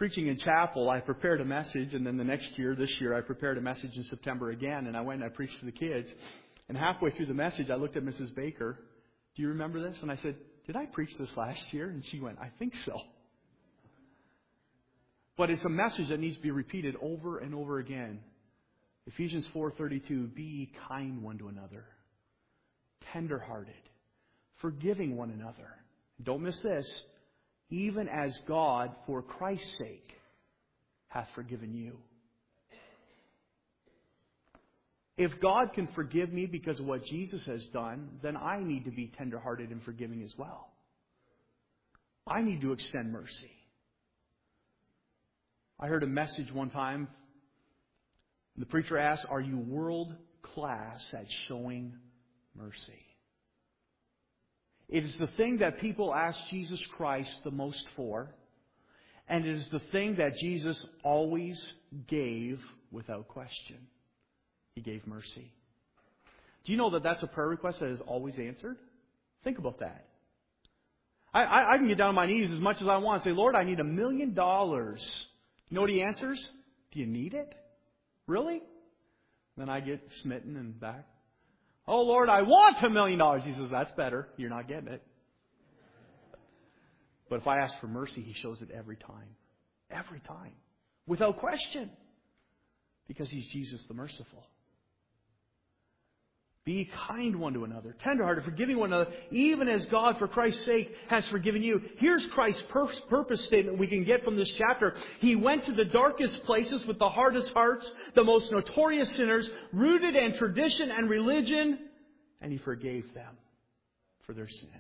C: preaching in chapel, I prepared a message, and then the next year, this year, I prepared a message in September again, and I went and I preached to the kids. And halfway through the message, I looked at Missus Baker. Do you remember this? And I said, did I preach this last year? And she went, I think so. But it's a message that needs to be repeated over and over again. Ephesians four thirty-two, be ye kind one to another, tender-hearted, forgiving one another. Don't miss this. Even as God, for Christ's sake, hath forgiven you. If God can forgive me because of what Jesus has done, then I need to be tender-hearted and forgiving as well. I need to extend mercy. I heard a message one time. The preacher asked, are you world-class at showing mercy? It is the thing that people ask Jesus Christ the most for. And it is the thing that Jesus always gave without question. He gave mercy. Do you know that that's a prayer request that is always answered? Think about that. I, I, I can get down on my knees as much as I want and say, Lord, I need a million dollars. You know what He answers? Do you need it? Really? Then I get smitten and back. Oh, Lord, I want a million dollars. He says, that's better. You're not getting it. But if I ask for mercy, He shows it every time. Every time. Without question. Because He's Jesus the merciful. Be kind one to another, tenderhearted, forgiving one another, even as God, for Christ's sake, has forgiven you. Here's Christ's purpose statement we can get from this chapter. He went to the darkest places with the hardest hearts, the most notorious sinners, rooted in tradition and religion, and He forgave them for their sin.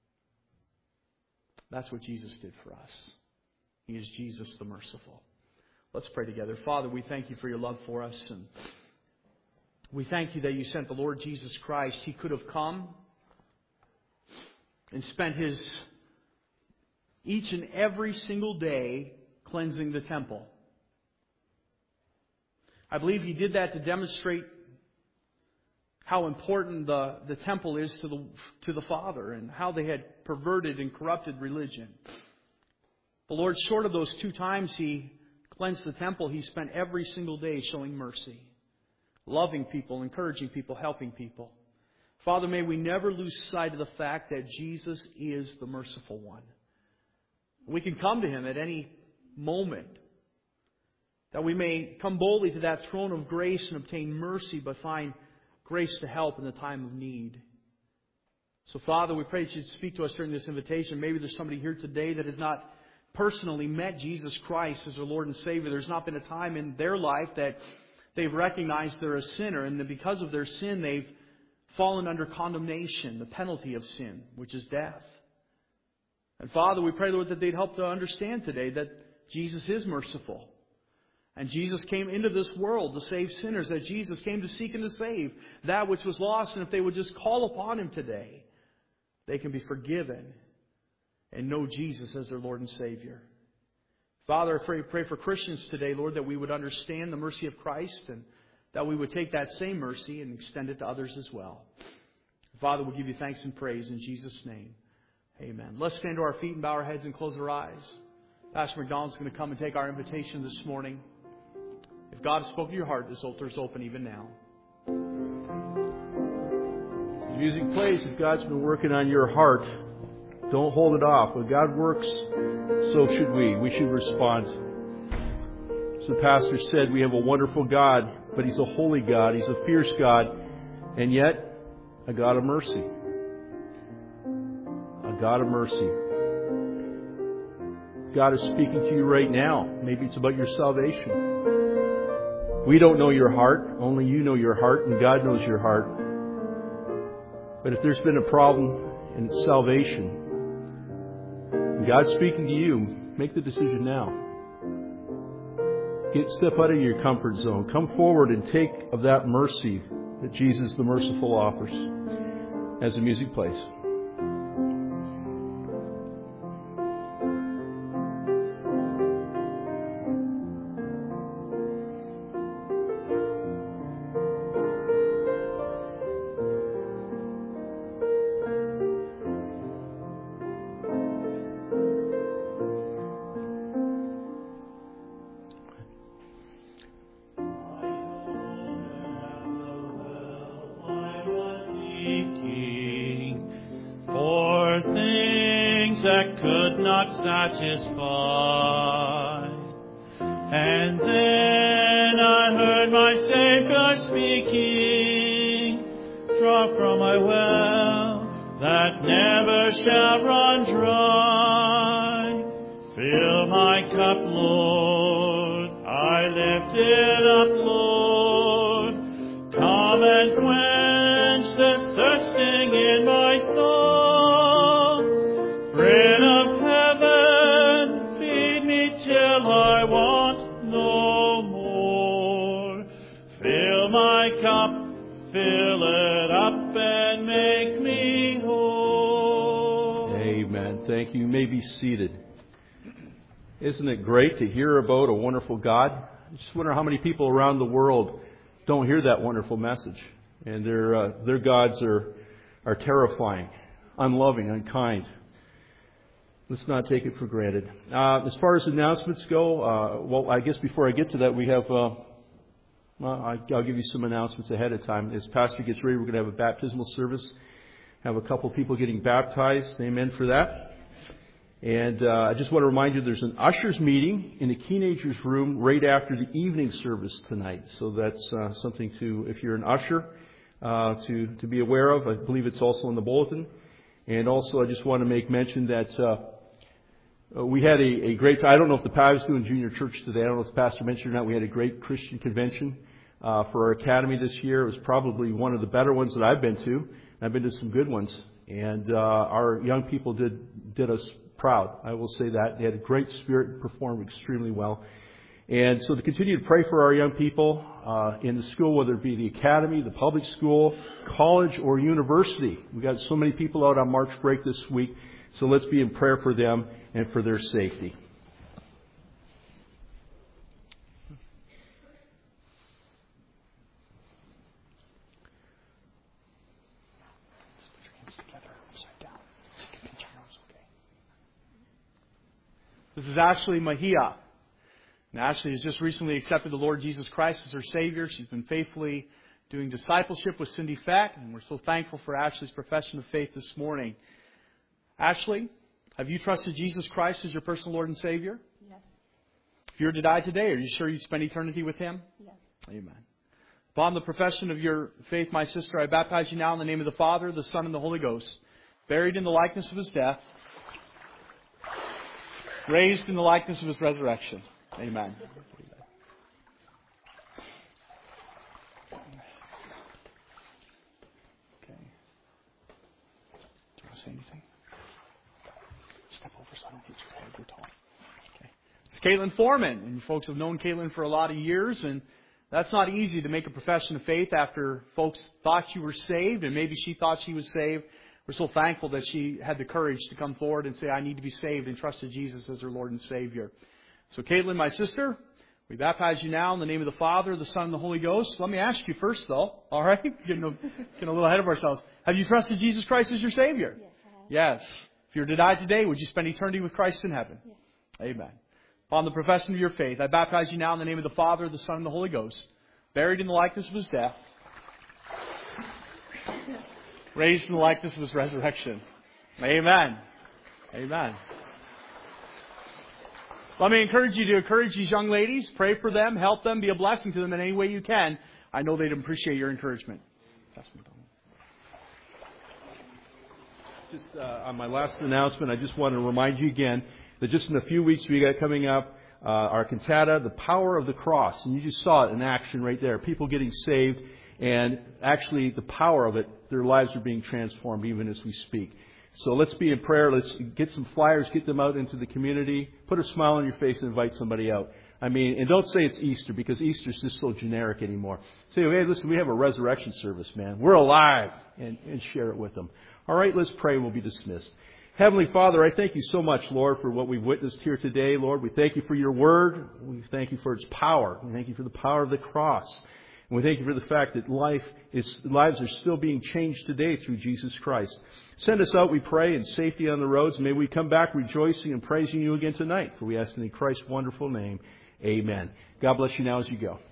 C: That's what Jesus did for us. He is Jesus the merciful. Let's pray together. Father, we thank You for Your love for us, and we thank You that You sent the Lord Jesus Christ. He could have come and spent His each and every single day cleansing the temple. I believe He did that to demonstrate how important the, the temple is to the, to the Father and how they had perverted and corrupted religion. The Lord, short of those two times He cleansed the temple, He spent every single day showing mercy. Loving people, encouraging people, helping people. Father, may we never lose sight of the fact that Jesus is the merciful one. We can come to Him at any moment. That we may come boldly to that throne of grace and obtain mercy, but find grace to help in the time of need. So, Father, we pray that You'd speak to us during this invitation. Maybe there's somebody here today that has not personally met Jesus Christ as their Lord and Savior. There's not been a time in their life that they've recognized they're a sinner, and that because of their sin, they've fallen under condemnation, the penalty of sin, which is death. And Father, we pray, Lord, that they'd help to understand today that Jesus is merciful. And Jesus came into this world to save sinners, that Jesus came to seek and to save that which was lost. And if they would just call upon Him today, they can be forgiven and know Jesus as their Lord and Savior. Father, I pray, pray for Christians today, Lord, that we would understand the mercy of Christ and that we would take that same mercy and extend it to others as well. Father, we'll give You thanks and praise in Jesus' name. Amen. Let's stand to our feet and bow our heads and close our eyes. Pastor McDonald's going to come and take our invitation this morning. If God has spoken to your heart, this altar is open even now. The music plays. If God's been working on your heart, don't hold it off. When God works, so should we. We should respond. As the pastor said, we have a wonderful God, but He's a holy God. He's a fierce God, and yet a God of mercy. A God of mercy. God is speaking to you right now. Maybe it's about your salvation. We don't know your heart. Only You know your heart, and God knows your heart. But if there's been a problem in salvation, God's speaking to you, make the decision now. Get step out of your comfort zone. Come forward and take of that mercy that Jesus the merciful offers as the music plays.
B: things that could not satisfy. And then I heard my Savior speaking, draw from my well that never shall run dry. Fill my cup, Lord, I lift it up, Lord. Come and quench the thirsting in my soul. Bread of heaven, feed me till I want no more. Fill my cup, fill it up, and make me whole.
C: Amen. Thank you. You may be seated. Isn't it great to hear about a wonderful God? I just wonder how many people around the world don't hear that wonderful message. And their uh, their gods are are terrifying, unloving, unkind. Let's not take it for granted. Uh, as far as announcements go, uh, well, I guess before I get to that, we have, uh, well, I, I'll give you some announcements ahead of time. As Pastor gets ready, we're going to have a baptismal service. Have a couple people getting baptized. Amen for that. And uh, I just want to remind you there's an ushers meeting in the teenagers room right after the evening service tonight. So that's uh, something to, if you're an usher, uh, to, to be aware of. I believe it's also in the bulletin. And also I just want to make mention that uh, we had a, a great, I don't know if the pastor was doing junior church today. I don't know if the pastor mentioned or not. We had a great Christian convention uh, for our academy this year. It was probably one of the better ones that I've been to. I've been to some good ones. And uh, our young people did did us proud. I will say that. They had a great spirit and performed extremely well. And so to continue to pray for our young people uh, in the school, whether it be the academy, the public school, college, or university. We've got so many people out on March break this week. So let's be in prayer for them and for their safety.
F: This is Ashley Mahia. And Ashley has just recently accepted the Lord Jesus Christ as her Savior. She's been faithfully doing discipleship with Cindy Feck, and we're so thankful for Ashley's profession of faith this morning. Ashley, have you trusted Jesus Christ as your personal Lord and Savior?
G: Yes.
F: If you were to die today, are you sure you'd spend eternity with Him?
G: Yes.
F: Amen. Upon the profession of your faith, my sister, I baptize you now in the name of the Father, the Son, and the Holy Ghost, buried in the likeness of His death, raised in the likeness of His resurrection. Amen. Okay. Do you want to say anything? Step over so I don't hit your head. You're tall. Okay. It's Caitlin Foreman, and you folks have known Caitlin for a lot of years, and that's not easy to make a profession of faith after folks thought you were saved, and maybe she thought she was saved. We're so thankful that she had the courage to come forward and say, I need to be saved, and trusted Jesus as her Lord and Savior. So, Caitlin, my sister, we baptize you now in the name of the Father, the Son, and the Holy Ghost. Let me ask you first, though. All right? Getting a, getting a little ahead of ourselves. Have you trusted Jesus Christ as your Savior?
G: Yes, I have.
F: Yes. If you were to die today, would you spend eternity with Christ in heaven?
G: Yes.
F: Amen. Upon the profession of your faith, I baptize you now in the name of the Father, the Son, and the Holy Ghost, buried in the likeness of His death, raised in the likeness of His resurrection. Amen. Amen. Let me encourage you to encourage these young ladies. Pray for them. Help them. Be a blessing to them in any way you can. I know they'd appreciate your encouragement.
C: Just uh, on my last announcement, I just want to remind you again that just in a few weeks we got coming up uh, our cantata, The Power of the Cross. And you just saw it in action right there. People getting saved. And actually, the power of it, their lives are being transformed even as we speak. So let's be in prayer. Let's get some flyers, get them out into the community. Put a smile on your face and invite somebody out. I mean, and don't say it's Easter, because Easter's just so generic anymore. Say, hey, listen, we have a resurrection service, man. We're alive. And, and share it with them. All right, let's pray. We'll be dismissed. Heavenly Father, I thank you so much, Lord, for what we've witnessed here today. Lord, we thank you for your word. We thank you for its power. We thank you for the power of the cross. And we thank you for the fact that life is, lives are still being changed today through Jesus Christ. Send us out, we pray, in safety on the roads. May we come back rejoicing and praising you again tonight. For we ask in Christ's wonderful name. Amen. God bless you now as you go.